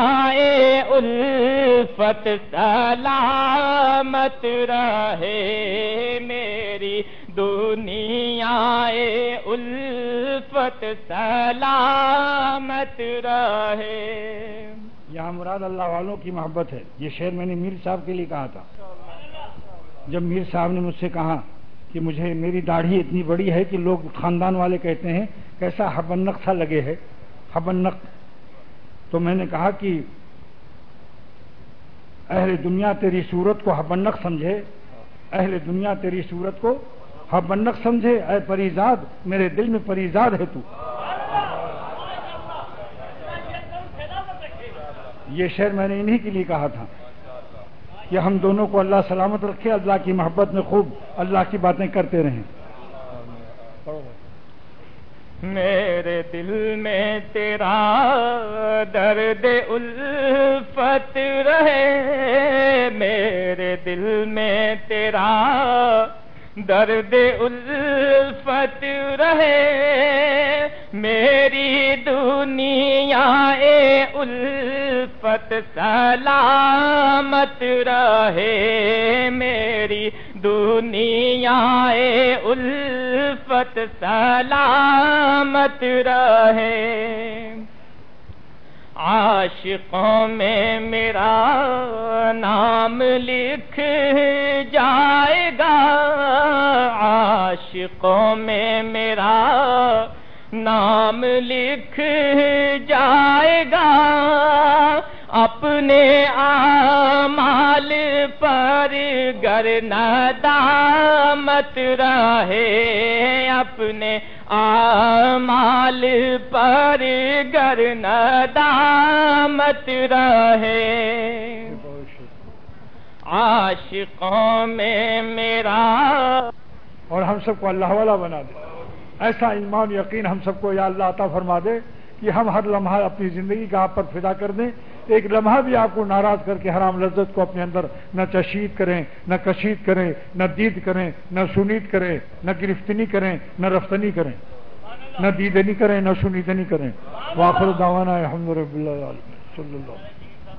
[SPEAKER 2] الفت سلامت رہے، میری دنیا الفت سلامت رہے۔
[SPEAKER 1] یہاں مراد اللہ والوں کی محبت ہے۔ یہ شعر میں نے میر صاحب کے لیے کہا تھا۔ جب میر صاحب نے مجھ سے کہا کہ مجھے میری داڑھی اتنی بڑی ہے کہ لوگ خاندان والے کہتے ہیں کیسا حبنق سا لگے ہے، حبنق، تو میں نے کہا کہ اہل دنیا تیری صورت کو حبنق سمجھے، اہل دنیا تیری صورت کو حبنق سمجھے، اے پریزاد میرے دل میں پریزاد ہے تو۔ یہ شعر میں نے انہی کے لیے کہا تھا کہ ہم دونوں کو اللہ سلامت رکھے، اللہ کی محبت میں خوب اللہ کی باتیں کرتے رہیں۔
[SPEAKER 2] میرے دل میں تیرا درد الفت رہے، میرے دل میں تیرا درد الفت رہے، میری دنیا الفت سلامت رہے، میری دنیا الفت سلامت رہے۔ عاشقوں میں میرا نام لکھ جائے گا، عاشقوں میں میرا نام لکھ جائے گا، اپنے اعمال پر گر ندامت رہے، اپنے اعمال پر گر ندامت رہے۔ عاشقوں میں میرا،
[SPEAKER 1] اور ہم سب کو اللہ والا بنا دے، ایسا ایمان یقین ہم سب کو یا اللہ عطا فرما دے کہ ہم ہر لمحہ اپنی زندگی کا آپ پر فدا کر دیں، ایک لمحہ بھی آپ کو ناراض کر کے حرام لذت کو اپنے اندر نہ چشید کریں، نہ کشید کریں، نہ دید کریں، نہ سنید کریں، نہ گرفتنی کریں، نہ رفتنی کریں، نہ دیدنی کریں، نہ سنیدنی کریں۔ وآخر دعوانا الحمد للہ صلی اللہ علیہ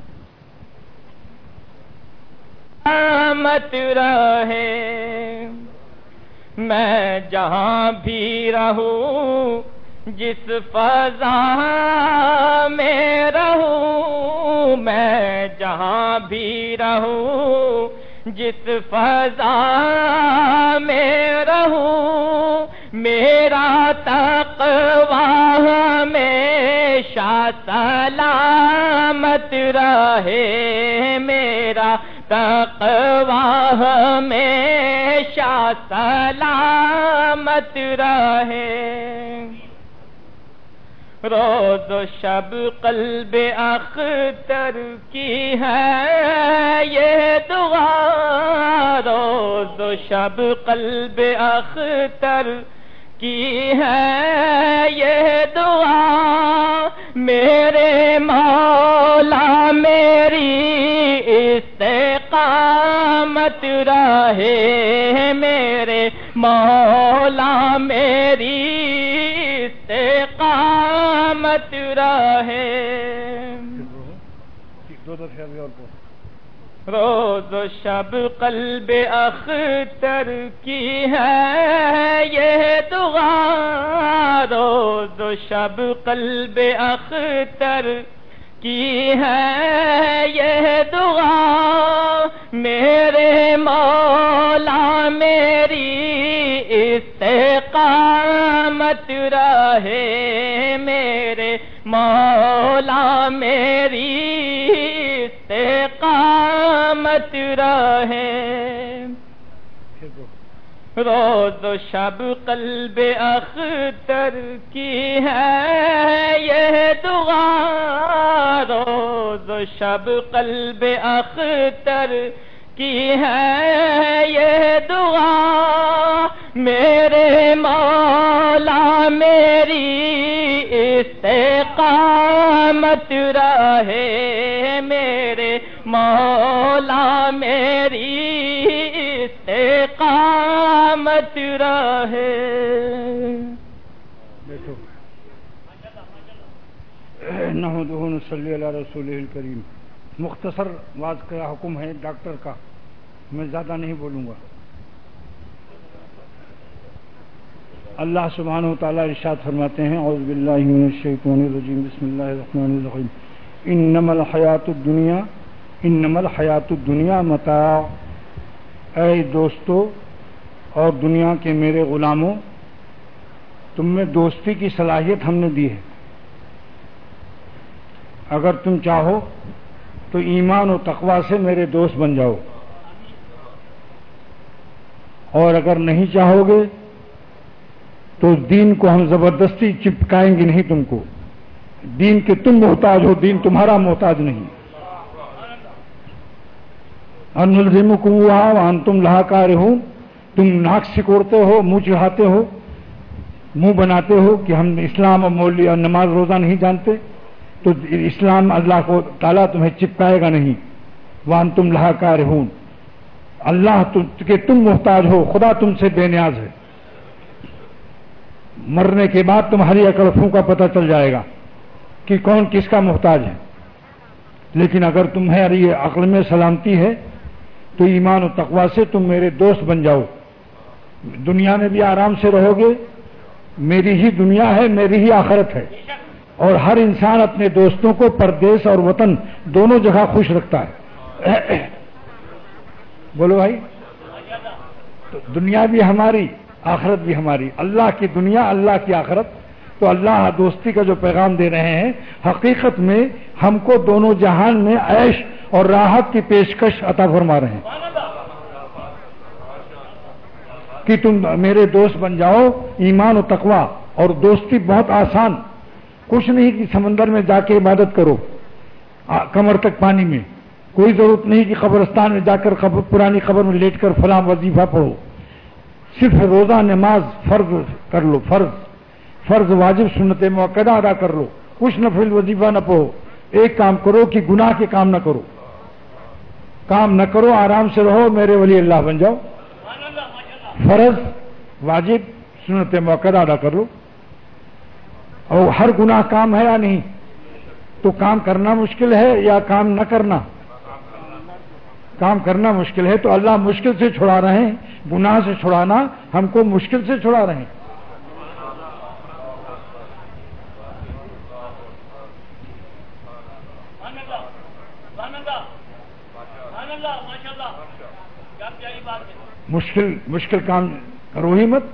[SPEAKER 2] وسلم۔ مت رہے میں جہاں بھی رہوں، جس فضا میں رہوں، میں جہاں بھی رہوں، جس فضا میں رہوں، میرا تقویٰ ہمیشہ سلامت رہے، میرا تقویٰ ہمیشہ سلامت رہے۔ روز و شب قلب اختر کی ہے یہ دعا، روز و شب قلب اختر کی ہے یہ دعا، میرے مولا میری استقامت رہے، میرے مولا میری استقامت رہے۔ روز و شب قلب اختر کی ہے یہ دعا، روز و شب قلب اختر کی ہے یہ دعا، میرے مولا میری استقامت رہے، میرے مولا میری استقامت رہے۔ روز و شب قلب اختر کی ہے یہ دعا، روز و شب قلب اختر کی ہے یہ دعا، میرے مولا میری استقامت رہے، میرے مولا میری استقامت رہے۔
[SPEAKER 1] نحمدہ و نصلی علی رسولہ الکریم۔ مختصر واز کا حکم ہے ڈاکٹر کا، میں زیادہ نہیں بولوں گا۔ اللہ سبحانہ و تعالیٰ ارشاد فرماتے ہیں، اعوذ باللہ من الشیطان الرجیم، بسم اللہ الرحمن الرحیم، انما الحیات الدنیا انما الحیات الدنیا متاع۔ اے دوستو اور دنیا کے میرے غلاموں، تم میں دوستی کی صلاحیت ہم نے دی ہے۔ اگر تم چاہو تو ایمان و تقوی سے میرے دوست بن جاؤ، اور اگر نہیں چاہو گے تو دین کو ہم زبردستی چپکائیں گے نہیں تم کو۔ دین کے تم محتاج ہو، دین تمہارا محتاج نہیں۔ ان نلزمکموہا وانتم لہا کارہون، تم ناک سکوڑتے ہو، منہ چڑھاتے ہو، منہ بناتے ہو کہ ہم اسلام اور مولوی اور نماز روزہ نہیں جانتے، تو اسلام اللہ کو تعالیٰ تمہیں چپکائے گا نہیں۔ وانتم لہا کارہون، اللہ کے تم محتاج ہو، خدا تم سے بے نیاز ہے۔ مرنے کے بعد تمہاری عقل فوں کا پتہ چل جائے گا کہ کون کس کا محتاج ہے، لیکن اگر تمہاری عقل میں سلامتی ہے تو ایمان و تقوی سے تم میرے دوست بن جاؤ۔ دنیا میں بھی آرام سے رہو گے، میری ہی دنیا ہے، میری ہی آخرت ہے، اور ہر انسان اپنے دوستوں کو پردیس اور وطن دونوں جگہ خوش رکھتا ہے۔ بولو بھائی، تو دنیا بھی ہماری، آخرت بھی ہماری، اللہ کی دنیا، اللہ کی آخرت۔ تو اللہ دوستی کا جو پیغام دے رہے ہیں، حقیقت میں ہم کو دونوں جہان میں عیش اور راحت کی پیشکش عطا فرما رہے ہیں کہ تم میرے دوست بن جاؤ۔ ایمان و تقوی اور دوستی بہت آسان، کچھ نہیں کہ سمندر میں جا کے عبادت کرو کمر تک پانی میں، کوئی ضرورت نہیں کہ قبرستان میں جا کر قبر پرانی قبر میں لیٹ کر فلاں وظیفہ پڑھو، صرف روزہ نماز فرض کر لو، فرض فرض واجب سنت موقدہ ادا کر لو، کچھ نفل وظیفہ نہ پڑھو، ایک کام کرو کہ گناہ کے کام نہ کرو، کام نہ کرو، آرام سے رہو، میرے ولی اللہ بن جاؤ، فرض واجب سنت موقدہ ادا کر لو۔ اور ہر گناہ کام ہے یا نہیں؟ تو کام کرنا مشکل ہے یا کام نہ کرنا؟ کام کرنا مشکل ہے، تو اللہ مشکل سے چھڑا رہے ہیں، گناہ سے چھڑانا ہم کو مشکل سے چھڑا رہے ہیں۔ مشکل مشکل کام کرو ہی مت۔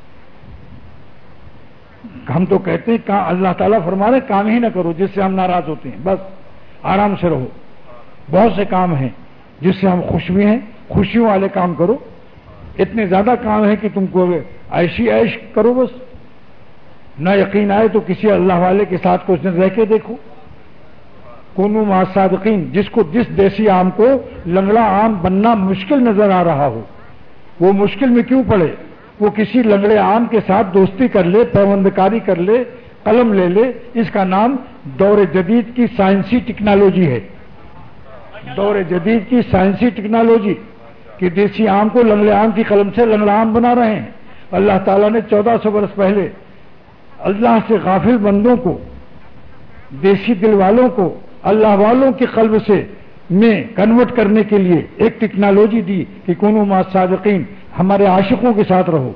[SPEAKER 1] ہم تو کہتے ہیں کہ اللہ تعالیٰ فرما رہے کام ہی نہ کرو جس سے ہم ناراض ہوتے ہیں، بس آرام سے رہو۔ بہت سے کام ہیں جس سے ہم خوش بھی ہیں، خوشیوں والے کام کرو۔ اتنے زیادہ کام ہیں کہ تم کو عیشی عیش کرو، بس نہ یقین آئے تو کسی اللہ والے کے ساتھ کچھ دن رہ کے دیکھو۔ کونوا مع الصادقین، جس کو جس دیسی آم کو لنگڑا آم بننا مشکل نظر آ رہا ہو، وہ مشکل میں کیوں پڑے؟ وہ کسی لنگڑے آم کے ساتھ دوستی کر لے، پیوندکاری کر لے، قلم لے لے، اس کا نام دور جدید کی سائنسی ٹیکنالوجی ہے، دور جدید کی سائنسی ٹیکنالوجی کہ دیسی آم کو لنگڑے آم کی قلم سے لنگڑا آم بنا رہے ہیں۔ اللہ تعالیٰ نے چودہ سو برس پہلے اللہ سے غافل بندوں کو، دیسی دل والوں کو اللہ والوں کے قلب سے میں کنورٹ کرنے کے لیے ایک ٹیکنالوجی دی کہ کونوا مع الصادقین، ہمارے عاشقوں کے ساتھ رہو۔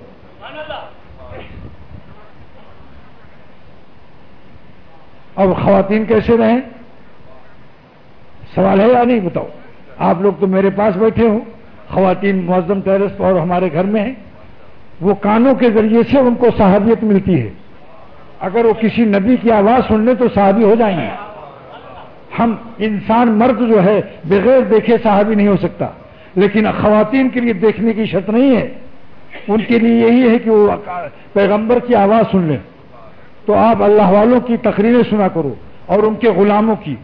[SPEAKER 1] اب خواتین کیسے رہیں؟ سوال ہے یا نہیں؟ بتاؤ۔ آپ لوگ تو میرے پاس بیٹھے ہو، خواتین معظم ٹیرس اور ہمارے گھر میں ہیں، وہ کانوں کے ذریعے سے ان کو صحابیت ملتی ہے۔ اگر وہ کسی نبی کی آواز سن لیں تو صحابی ہو جائیں گے۔ ہم انسان مرد جو ہے بغیر دیکھے صحابی نہیں ہو سکتا، لیکن خواتین کے لیے دیکھنے کی شرط نہیں ہے، ان کے لیے یہی ہے کہ وہ پیغمبر کی آواز سن لیں۔ تو آپ اللہ والوں کی تقریریں سنا کرو اور ان کے غلاموں کی،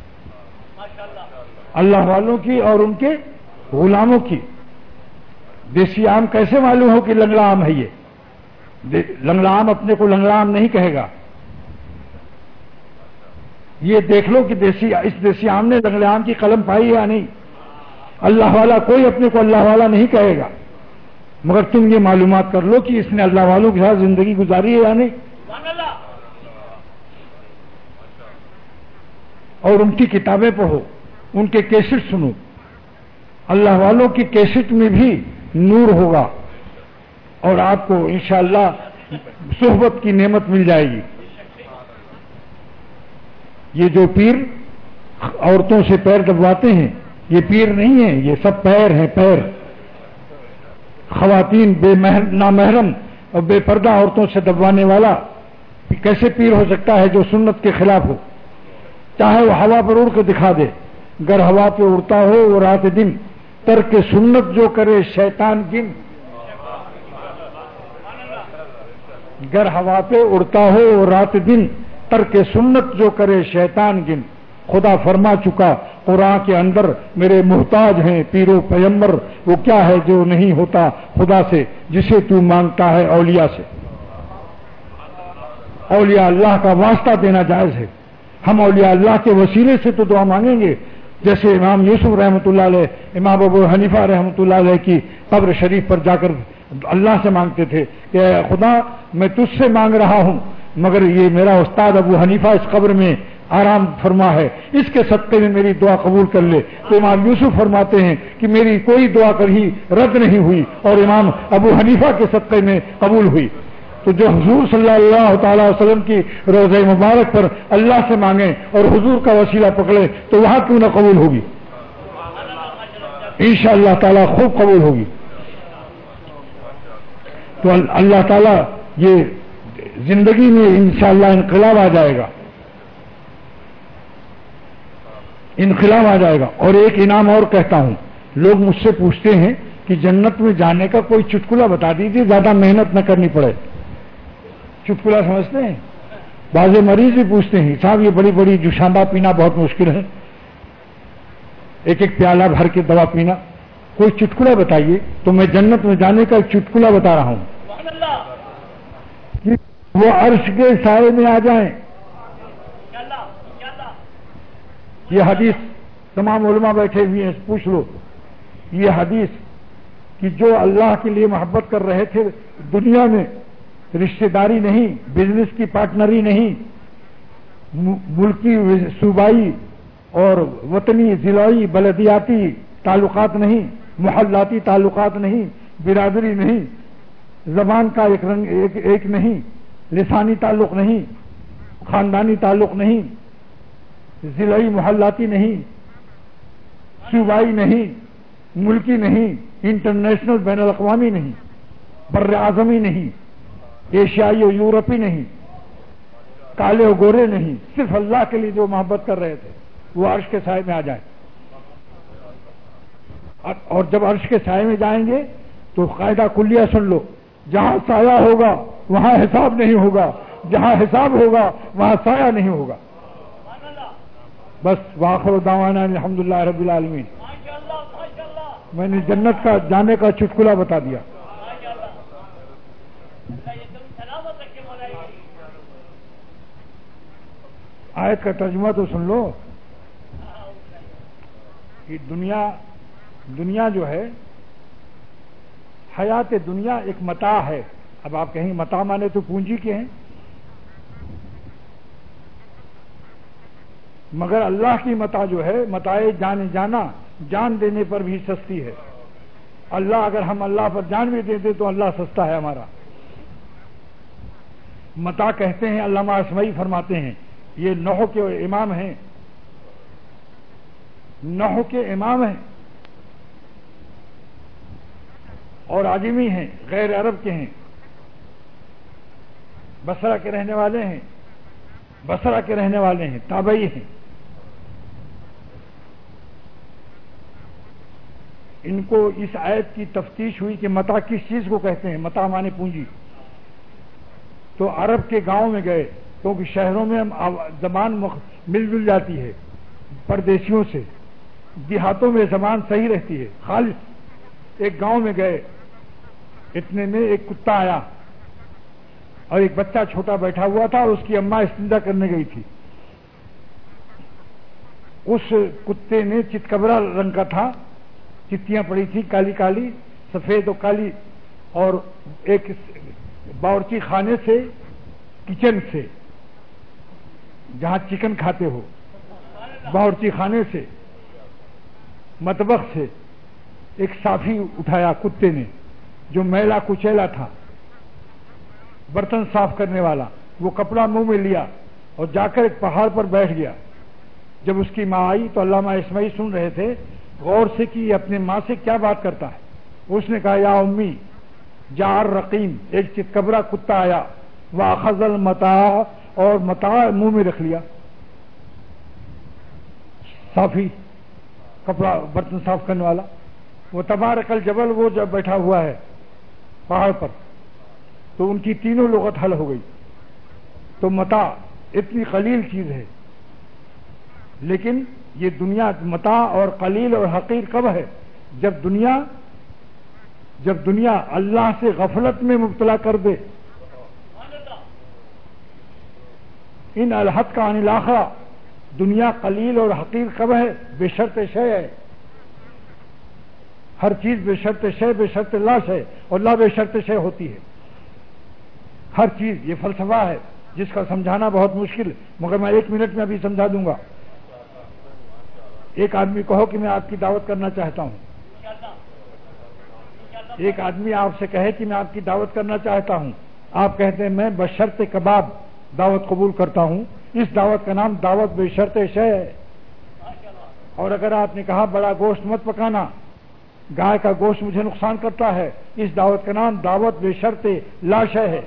[SPEAKER 1] اللہ والوں کی اور ان کے غلاموں کی۔ دیسی آم کیسے معلوم ہو کہ لنگڑا آم ہے؟ یہ لنگڑا آم اپنے کو لنگڑا آم نہیں کہے گا، یہ دیکھ لو کہ دیسی اس دیسی آم نے لنگڑے آم کی قلم پائی ہے یا نہیں۔ اللہ والا کوئی اپنے کو اللہ والا نہیں کہے گا، مگر تم یہ معلومات کر لو کہ اس نے اللہ والوں کے ساتھ زندگی گزاری ہے یا نہیں، اور ان کی کتابیں پڑھو، ان کے کیسٹ سنو۔ اللہ والوں کی کیسٹ میں بھی نور ہوگا اور آپ کو انشاءاللہ صحبت کی نعمت مل جائے گی۔ یہ جو پیر عورتوں سے پیر دبواتے ہیں، یہ پیر نہیں ہیں، یہ سب پیر ہیں، پیر۔ خواتین بے نامحرم اور بے پردہ عورتوں سے دبوانے والا کیسے پیر ہو سکتا ہے جو سنت کے خلاف ہو؟ چاہے وہ ہوا پر اڑ کے دکھا دے، گر ہوا پہ اڑتا ہو وہ رات دن، ترک سنت جو کرے شیطان گن۔ گر ہوا پہ اڑتا ہو وہ رات دن، ترک سنت جو کرے شیطان گن۔ خدا فرما چکا قرآن کے اندر، میرے محتاج ہیں پیر و پیمبر، وہ کیا ہے جو نہیں ہوتا خدا سے، جسے تو مانگتا ہے اولیاء سے۔ اولیاء اللہ کا واسطہ دینا جائز ہے، ہم اولیاء اللہ کے وسیلے سے تو دعا مانگیں گے، جیسے امام یوسف رحمۃ اللہ علیہ، امام ابو حنیفہ رحمۃ اللہ علیہ کی قبر شریف پر جا کر اللہ سے مانگتے تھے کہ اے خدا میں تجھ سے مانگ رہا ہوں، مگر یہ میرا استاد ابو حنیفہ اس قبر میں آرام فرما ہے، اس کے صدقے میں میری دعا قبول کر لے۔ تو امام یوسف فرماتے ہیں کہ میری کوئی دعا کبھی رد نہیں ہوئی اور امام ابو حنیفہ کے صدقے میں قبول ہوئی۔ تو جو حضور صلی اللہ تعالی وسلم کی روضہ مبارک پر اللہ سے مانگیں اور حضور کا وسیلہ پکڑے تو وہاں کیوں نہ قبول ہوگی؟ انشاءاللہ تعالی خوب قبول ہوگی۔ تو اللہ تعالی یہ زندگی میں انشاءاللہ انقلاب آ جائے گا، انقلاب آ جائے گا۔ اور ایک انعام اور کہتا ہوں، لوگ مجھ سے پوچھتے ہیں کہ جنت میں جانے کا کوئی چٹکلا بتا دیجیے، زیادہ محنت نہ کرنی پڑے۔ چٹکلا سمجھتے ہیں؟ بعض مریض بھی پوچھتے ہیں صاحب یہ بڑی بڑی جوشاندہ پینا بہت مشکل ہے، ایک ایک پیالہ بھر کے دوا پینا، کوئی چٹکلا بتائیے۔ تو میں جنت میں جانے کا ایک چٹکلا بتا رہا ہوں کہ وہ عرش کے سائے میں آ جائیں۔ یہ حدیث تمام علماء بیٹھے ہوئے ہیں، پوچھ لو یہ حدیث کہ جو اللہ کے لیے محبت کر رہے تھے دنیا میں، رشتہ داری نہیں، بزنس کی پارٹنری نہیں، ملکی صوبائی اور وطنی ضلعی بلدیاتی تعلقات نہیں، محلاتی تعلقات نہیں، برادری نہیں، زبان کا ایک رنگ ایک, ایک نہیں، لسانی تعلق نہیں، خاندانی تعلق نہیں، ضلعی محلاتی نہیں، صوبائی نہیں، ملکی نہیں، انٹرنیشنل بین الاقوامی نہیں، بر اعظمی نہیں، ایشیائی و یورپی نہیں، کالے و گورے نہیں، صرف اللہ کے لیے جو محبت کر رہے تھے وہ عرش کے سائے میں آ جائیں۔ اور جب عرش کے سائے میں جائیں گے تو قاعدہ کلیہ سن لو، جہاں سایہ ہوگا وہاں حساب نہیں ہوگا، جہاں حساب ہوگا وہاں سایہ نہیں ہوگا۔ بس وآخر دعوانا الحمدللہ رب العالمین۔ میں نے جنت کا جانے کا چٹکلا بتا دیا۔ آیت کا ترجمہ تو سن لو کہ دنیا دنیا جو ہے حیات دنیا ایک متاع ہے. اب آپ کہیں متاع مانے تو پونجی کے ہیں, مگر اللہ کی متاع جو ہے متاع جان جانا, جان دینے پر بھی سستی ہے. اللہ اگر ہم اللہ پر جان بھی دیتے تو اللہ سستا ہے ہمارا. متاع کہتے ہیں, علامہ اسمعی فرماتے ہیں, یہ نحو کے امام ہیں, نحو کے امام ہیں اور عجمی ہیں, غیر عرب کے ہیں, بصرہ کے رہنے والے ہیں, بصرہ کے رہنے والے ہیں, تابعی ہیں. ان کو اس آیت کی تفتیش ہوئی کہ متاع کس چیز کو کہتے ہیں. متاع مانے پونجی. تو عرب کے گاؤں میں گئے, کیونکہ شہروں میں زبان مل جل جاتی ہے پردیسیوں سے, دیہاتوں میں زبان صحیح رہتی ہے خالص. ایک گاؤں میں گئے, اتنے میں ایک کتا آیا اور ایک بچہ چھوٹا بیٹھا ہوا تھا, اور اس کی اماں استنجا کرنے گئی تھی. اس کتے نے چتکبرا رنگ کا تھا, چتیاں پڑی تھی کالی کالی, سفید و کالی, اور ایک باورچی خانے سے, کچن سے جہاں چکن کھاتے ہو, باورچی خانے سے, مطبخ سے ایک صافی اٹھایا کتے نے جو میلا کچیلا تھا, برتن صاف کرنے والا. وہ کپڑا منہ میں لیا اور جا کر ایک پہاڑ پر بیٹھ گیا. جب اس کی ماں آئی تو علامہ اسمعی سن رہے تھے, غور سے کہ اپنے ماں سے کیا بات کرتا ہے. اس نے کہا, یا امی جار رقیم, ایک چتکبرا کتا آیا, واخذ المتاع, اور متاع منہ میں رکھ لیا. صافی کپڑا برتن صاف کرنے والا. وہ تبارک الجبل, وہ جب بیٹھا ہوا ہے پہاڑ پر, تو ان کی تینوں لغت حل ہو گئی. تو متاع اتنی قلیل چیز ہے, لیکن یہ دنیا متاع اور قلیل اور حقیر کب ہے؟ جب دنیا جب دنیا اللہ سے غفلت میں مبتلا کر دے. ان الحد کا عن الاخرہ, دنیا قلیل اور حقیر کب ہے؟ بے شرط شے ہے. ہر چیز بے شرط شے, بے شرط لا شے, اور لا بے شرط شے ہوتی ہے ہر چیز. یہ فلسفہ ہے جس کا سمجھانا بہت مشکل, مگر میں ایک منٹ میں ابھی سمجھا دوں گا. ایک آدمی کہو کہ میں آپ کی دعوت کرنا چاہتا ہوں. ایک آدمی آپ سے کہے کہ میں آپ کی دعوت کرنا چاہتا ہوں. آپ کہتے ہیں میں بشرط کباب دعوت قبول کرتا ہوں. اس دعوت کا نام دعوت بے شرط شے ہے. اور اگر آپ نے کہا بڑا گوشت مت پکانا, گائے کا گوشت مجھے نقصان کرتا ہے, اس دعوت کا نام دعوت بے شرط لا شے ہے.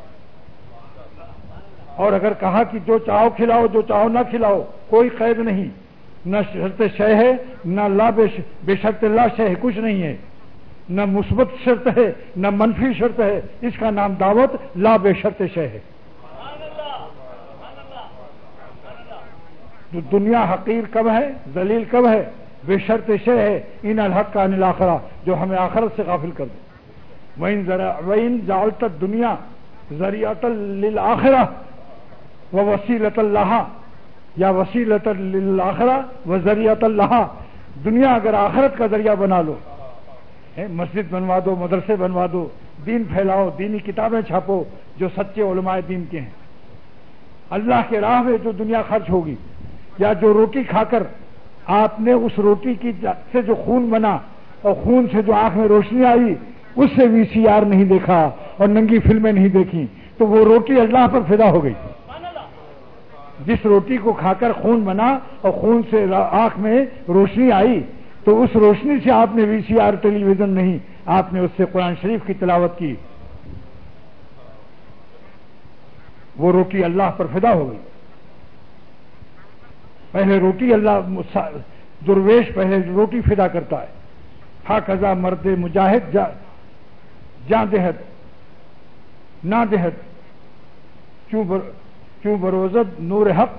[SPEAKER 1] اور اگر کہا کہ جو چاہو کھلاؤ, جو چاہو نہ کھلاؤ, کوئی قید نہیں, نہ شرط شے ہے نہ لا بے شرط لا شے ہے, کچھ نہیں ہے, نہ مثبت شرط ہے نہ منفی شرط ہے. اس کا نام دعوت لا بے شرط شے ہے. تو دنیا حقیر کب ہے, ذلیل کب ہے؟ بے شرط شے ہے. ان الحق کا عن الاخرہ, جو ہمیں آخرت سے غافل کر دے. وَإِن ذرا وَإِن جعلت الدنیا ذریعۃ للآخرہ ووسیلۃ لہا, یا وسیلۃ للآخرہ وذریعۃ لہا. دنیا اگر آخرت کا ذریعہ بنا لو, مسجد بنوا دو, مدرسے بنوا دو, دین پھیلاؤ, دینی کتابیں چھاپو جو سچے علماء دین کے ہیں, اللہ کے راہ میں جو دنیا خرچ ہوگی, یا جو روٹی کھا کر آپ نے اس روٹی کی سے جو خون بنا اور خون سے جو آنکھ میں روشنی آئی, اس سے وی سی آر نہیں دیکھا اور ننگی فلمیں نہیں دیکھی, تو وہ روٹی اللہ پر فدا ہو گئی. جس روٹی کو کھا کر خون بنا اور خون سے آنکھ میں روشنی آئی, تو اس روشنی سے آپ نے وی سی آر ٹیلی ویژن نہیں, آپ نے اس سے قرآن شریف کی تلاوت کی. وہ روٹی اللہ پر فدا ہو گئی. پہلے روٹی اللہ درویش پہلے روٹی فدا کرتا ہے. ہا قضا مرد مجاہد جا جاں دہد نہ دہد کیوں بر کیوں بروزد نور حق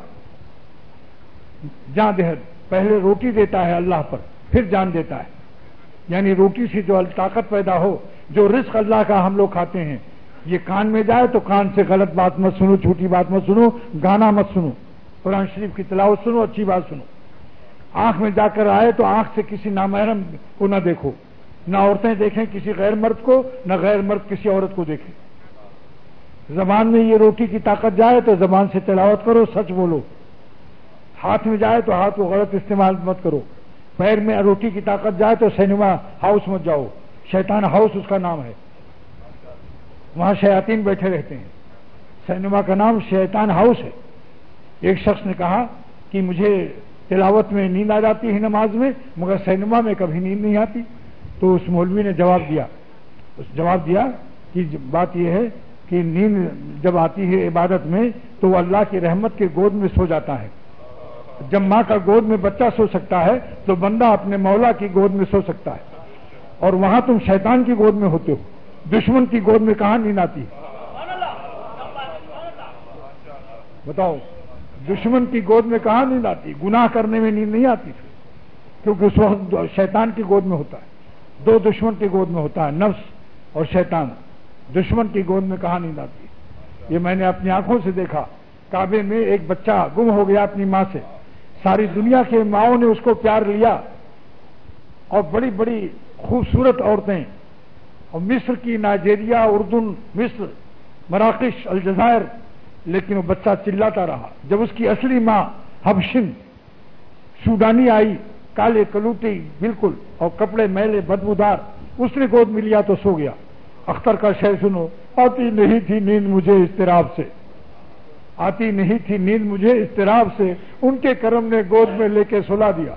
[SPEAKER 1] جاں دہد. پہلے روٹی دیتا ہے اللہ پر, پھر جان دیتا ہے. یعنی روٹی سے جو طاقت پیدا ہو, جو رزق اللہ کا ہم لوگ کھاتے ہیں, یہ کان میں جائے تو کان سے غلط بات مت سنو, جھوٹی بات مت سنو, گانا مت سنو, قرآن شریف کی تلاوت سنو، اچھی بات سنو. آنکھ میں جا کر آئے تو آنکھ سے کسی نامحرم کو نہ دیکھو، نہ عورتیں دیکھیں کسی غیر مرد کو، نہ غیر مرد کسی عورت کو دیکھیں. زبان میں یہ روٹی کی طاقت جائے تو زبان سے تلاوت کرو، سچ بولو. ہاتھ میں جائے تو ہاتھ کو غلط استعمال مت کرو. پیر میں روٹی کی طاقت جائے تو سینما ہاؤس مت جاؤ، شیطان ہاؤس اس کا نام ہے، وہاں شیاطین بیٹھے رہتے ہیں. سینما کا نام شیطان ہاؤس ہے. ایک شخص نے کہا کہ مجھے تلاوت میں نیند آ جاتی ہے نماز میں، مگر سینما میں کبھی نیند نہیں آتی. تو اس مولوی نے جواب دیا اس جواب دیا کہ بات یہ ہے کہ نیند جب آتی ہے عبادت میں تو وہ اللہ کی رحمت کے گود میں سو جاتا ہے. جب ماں کا گود میں بچہ سو سکتا ہے تو بندہ اپنے مولا کی گود میں سو سکتا ہے. اور وہاں تم شیطان کی گود میں ہوتے ہو، دشمن کی گود میں کہاں نیند آتی ہے؟ بتاؤ، دشمن کی گود میں کہاں نیند آتی؟ گناہ کرنے میں نیند نہیں آتی، کیونکہ اس وقت شیطان کی گود میں ہوتا ہے. دو دشمن کی گود میں ہوتا ہے، نفس اور شیطان. دشمن کی گود میں کہاں نیند آتی؟ یہ میں نے اپنی آنکھوں سے دیکھا. کعبے میں ایک بچہ گم ہو گیا اپنی ماں سے. ساری دنیا کے ماؤں نے اس کو پیار لیا، اور بڑی بڑی خوبصورت عورتیں، اور مصر کی، نائجیریا، اردن، مصر، مراکش، الجزائر، لیکن وہ بچہ چلاتا رہا. جب اس کی اصلی ماں حبشن سوڈانی آئی، کالے کلوٹی بالکل اور کپڑے میلے بدبودار، اس نے گود میں لیا تو سو گیا. اختر کا شعر سنو: آتی نہیں تھی نیند مجھے اضطراب سے، آتی نہیں تھی نیند مجھے اضطراب سے، ان کے کرم نے گود میں لے کے سلا دیا.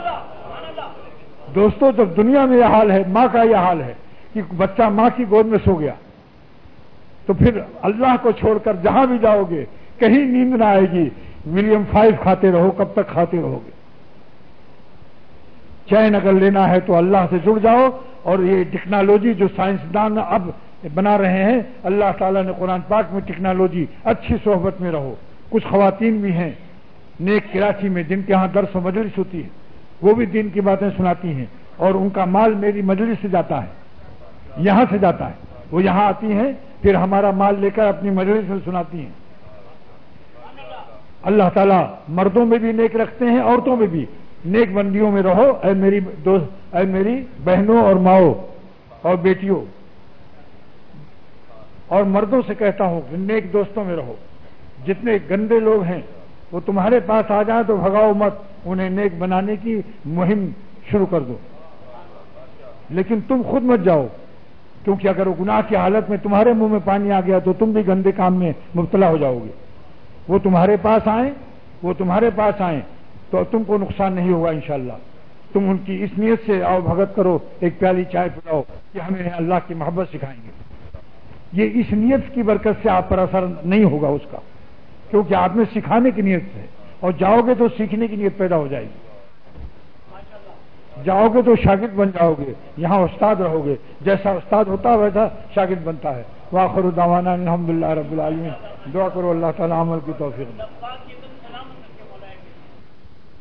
[SPEAKER 1] دوستو، جب دنیا میں یہ حال ہے، ماں کا یہ حال ہے کہ بچہ ماں کی گود میں سو گیا، تو پھر اللہ کو چھوڑ کر جہاں بھی جاؤ گے کہیں نیند نہ آئے گی. ولیم فائیو کھاتے رہو، کب تک کھاتے رہو گے؟ چین اگر لینا ہے تو اللہ سے جڑ جاؤ. اور یہ ٹیکنالوجی جو سائنسدان اب بنا رہے ہیں، اللہ تعالیٰ نے قرآن پاک میں ٹیکنالوجی، اچھی صحبت میں رہو. کچھ خواتین بھی ہیں نیک کراچی میں جن کے ہاں درس و مجلس ہوتی ہے، وہ بھی دین کی باتیں سناتی ہیں، اور ان کا مال میری مجلس سے جاتا ہے، یہاں سے جاتا ہے. وہ یہاں آتی ہیں، پھر ہمارا مال لے کر اپنی مجلس میں سناتی ہیں. اللہ تعالیٰ مردوں میں بھی نیک رکھتے ہیں، عورتوں میں بھی. نیک بندیوں میں رہو اے میری دوست، اے میری بہنوں اور ماؤں اور بیٹیوں. اور مردوں سے کہتا ہوں کہ نیک دوستوں میں رہو. جتنے گندے لوگ ہیں وہ تمہارے پاس آ جائیں تو بھگاؤ مت، انہیں نیک بنانے کی مہم شروع کر دو. لیکن تم خود مت جاؤ، کیونکہ اگر وہ گناہ کی حالت میں تمہارے منہ میں پانی آ گیا تو تم بھی گندے کام میں مبتلا ہو جاؤ گے. وہ تمہارے پاس آئیں وہ تمہارے پاس آئیں تو تم کو نقصان نہیں ہوگا انشاءاللہ. تم ان کی اس نیت سے آؤ بھگت کرو، ایک پیالی چائے پلاؤ کہ ہمیں اللہ کی محبت سکھائیں گے. یہ اس نیت کی برکت سے آپ پر اثر نہیں ہوگا اس کا، کیونکہ آپ نے سکھانے کی نیت سے، اور جاؤ گے تو سیکھنے کی نیت پیدا ہو جائے گی. جاؤ گے تو شاگرد بن جاؤ گے، یہاں استاد رہو گے، جیسا استاد ہوتا ہے ویسا شاگرد بنتا ہے. وآخر دعوانا الحمدللہ رب العالمین. دعا کرو اللہ تعالی عمل کی توفیق دے.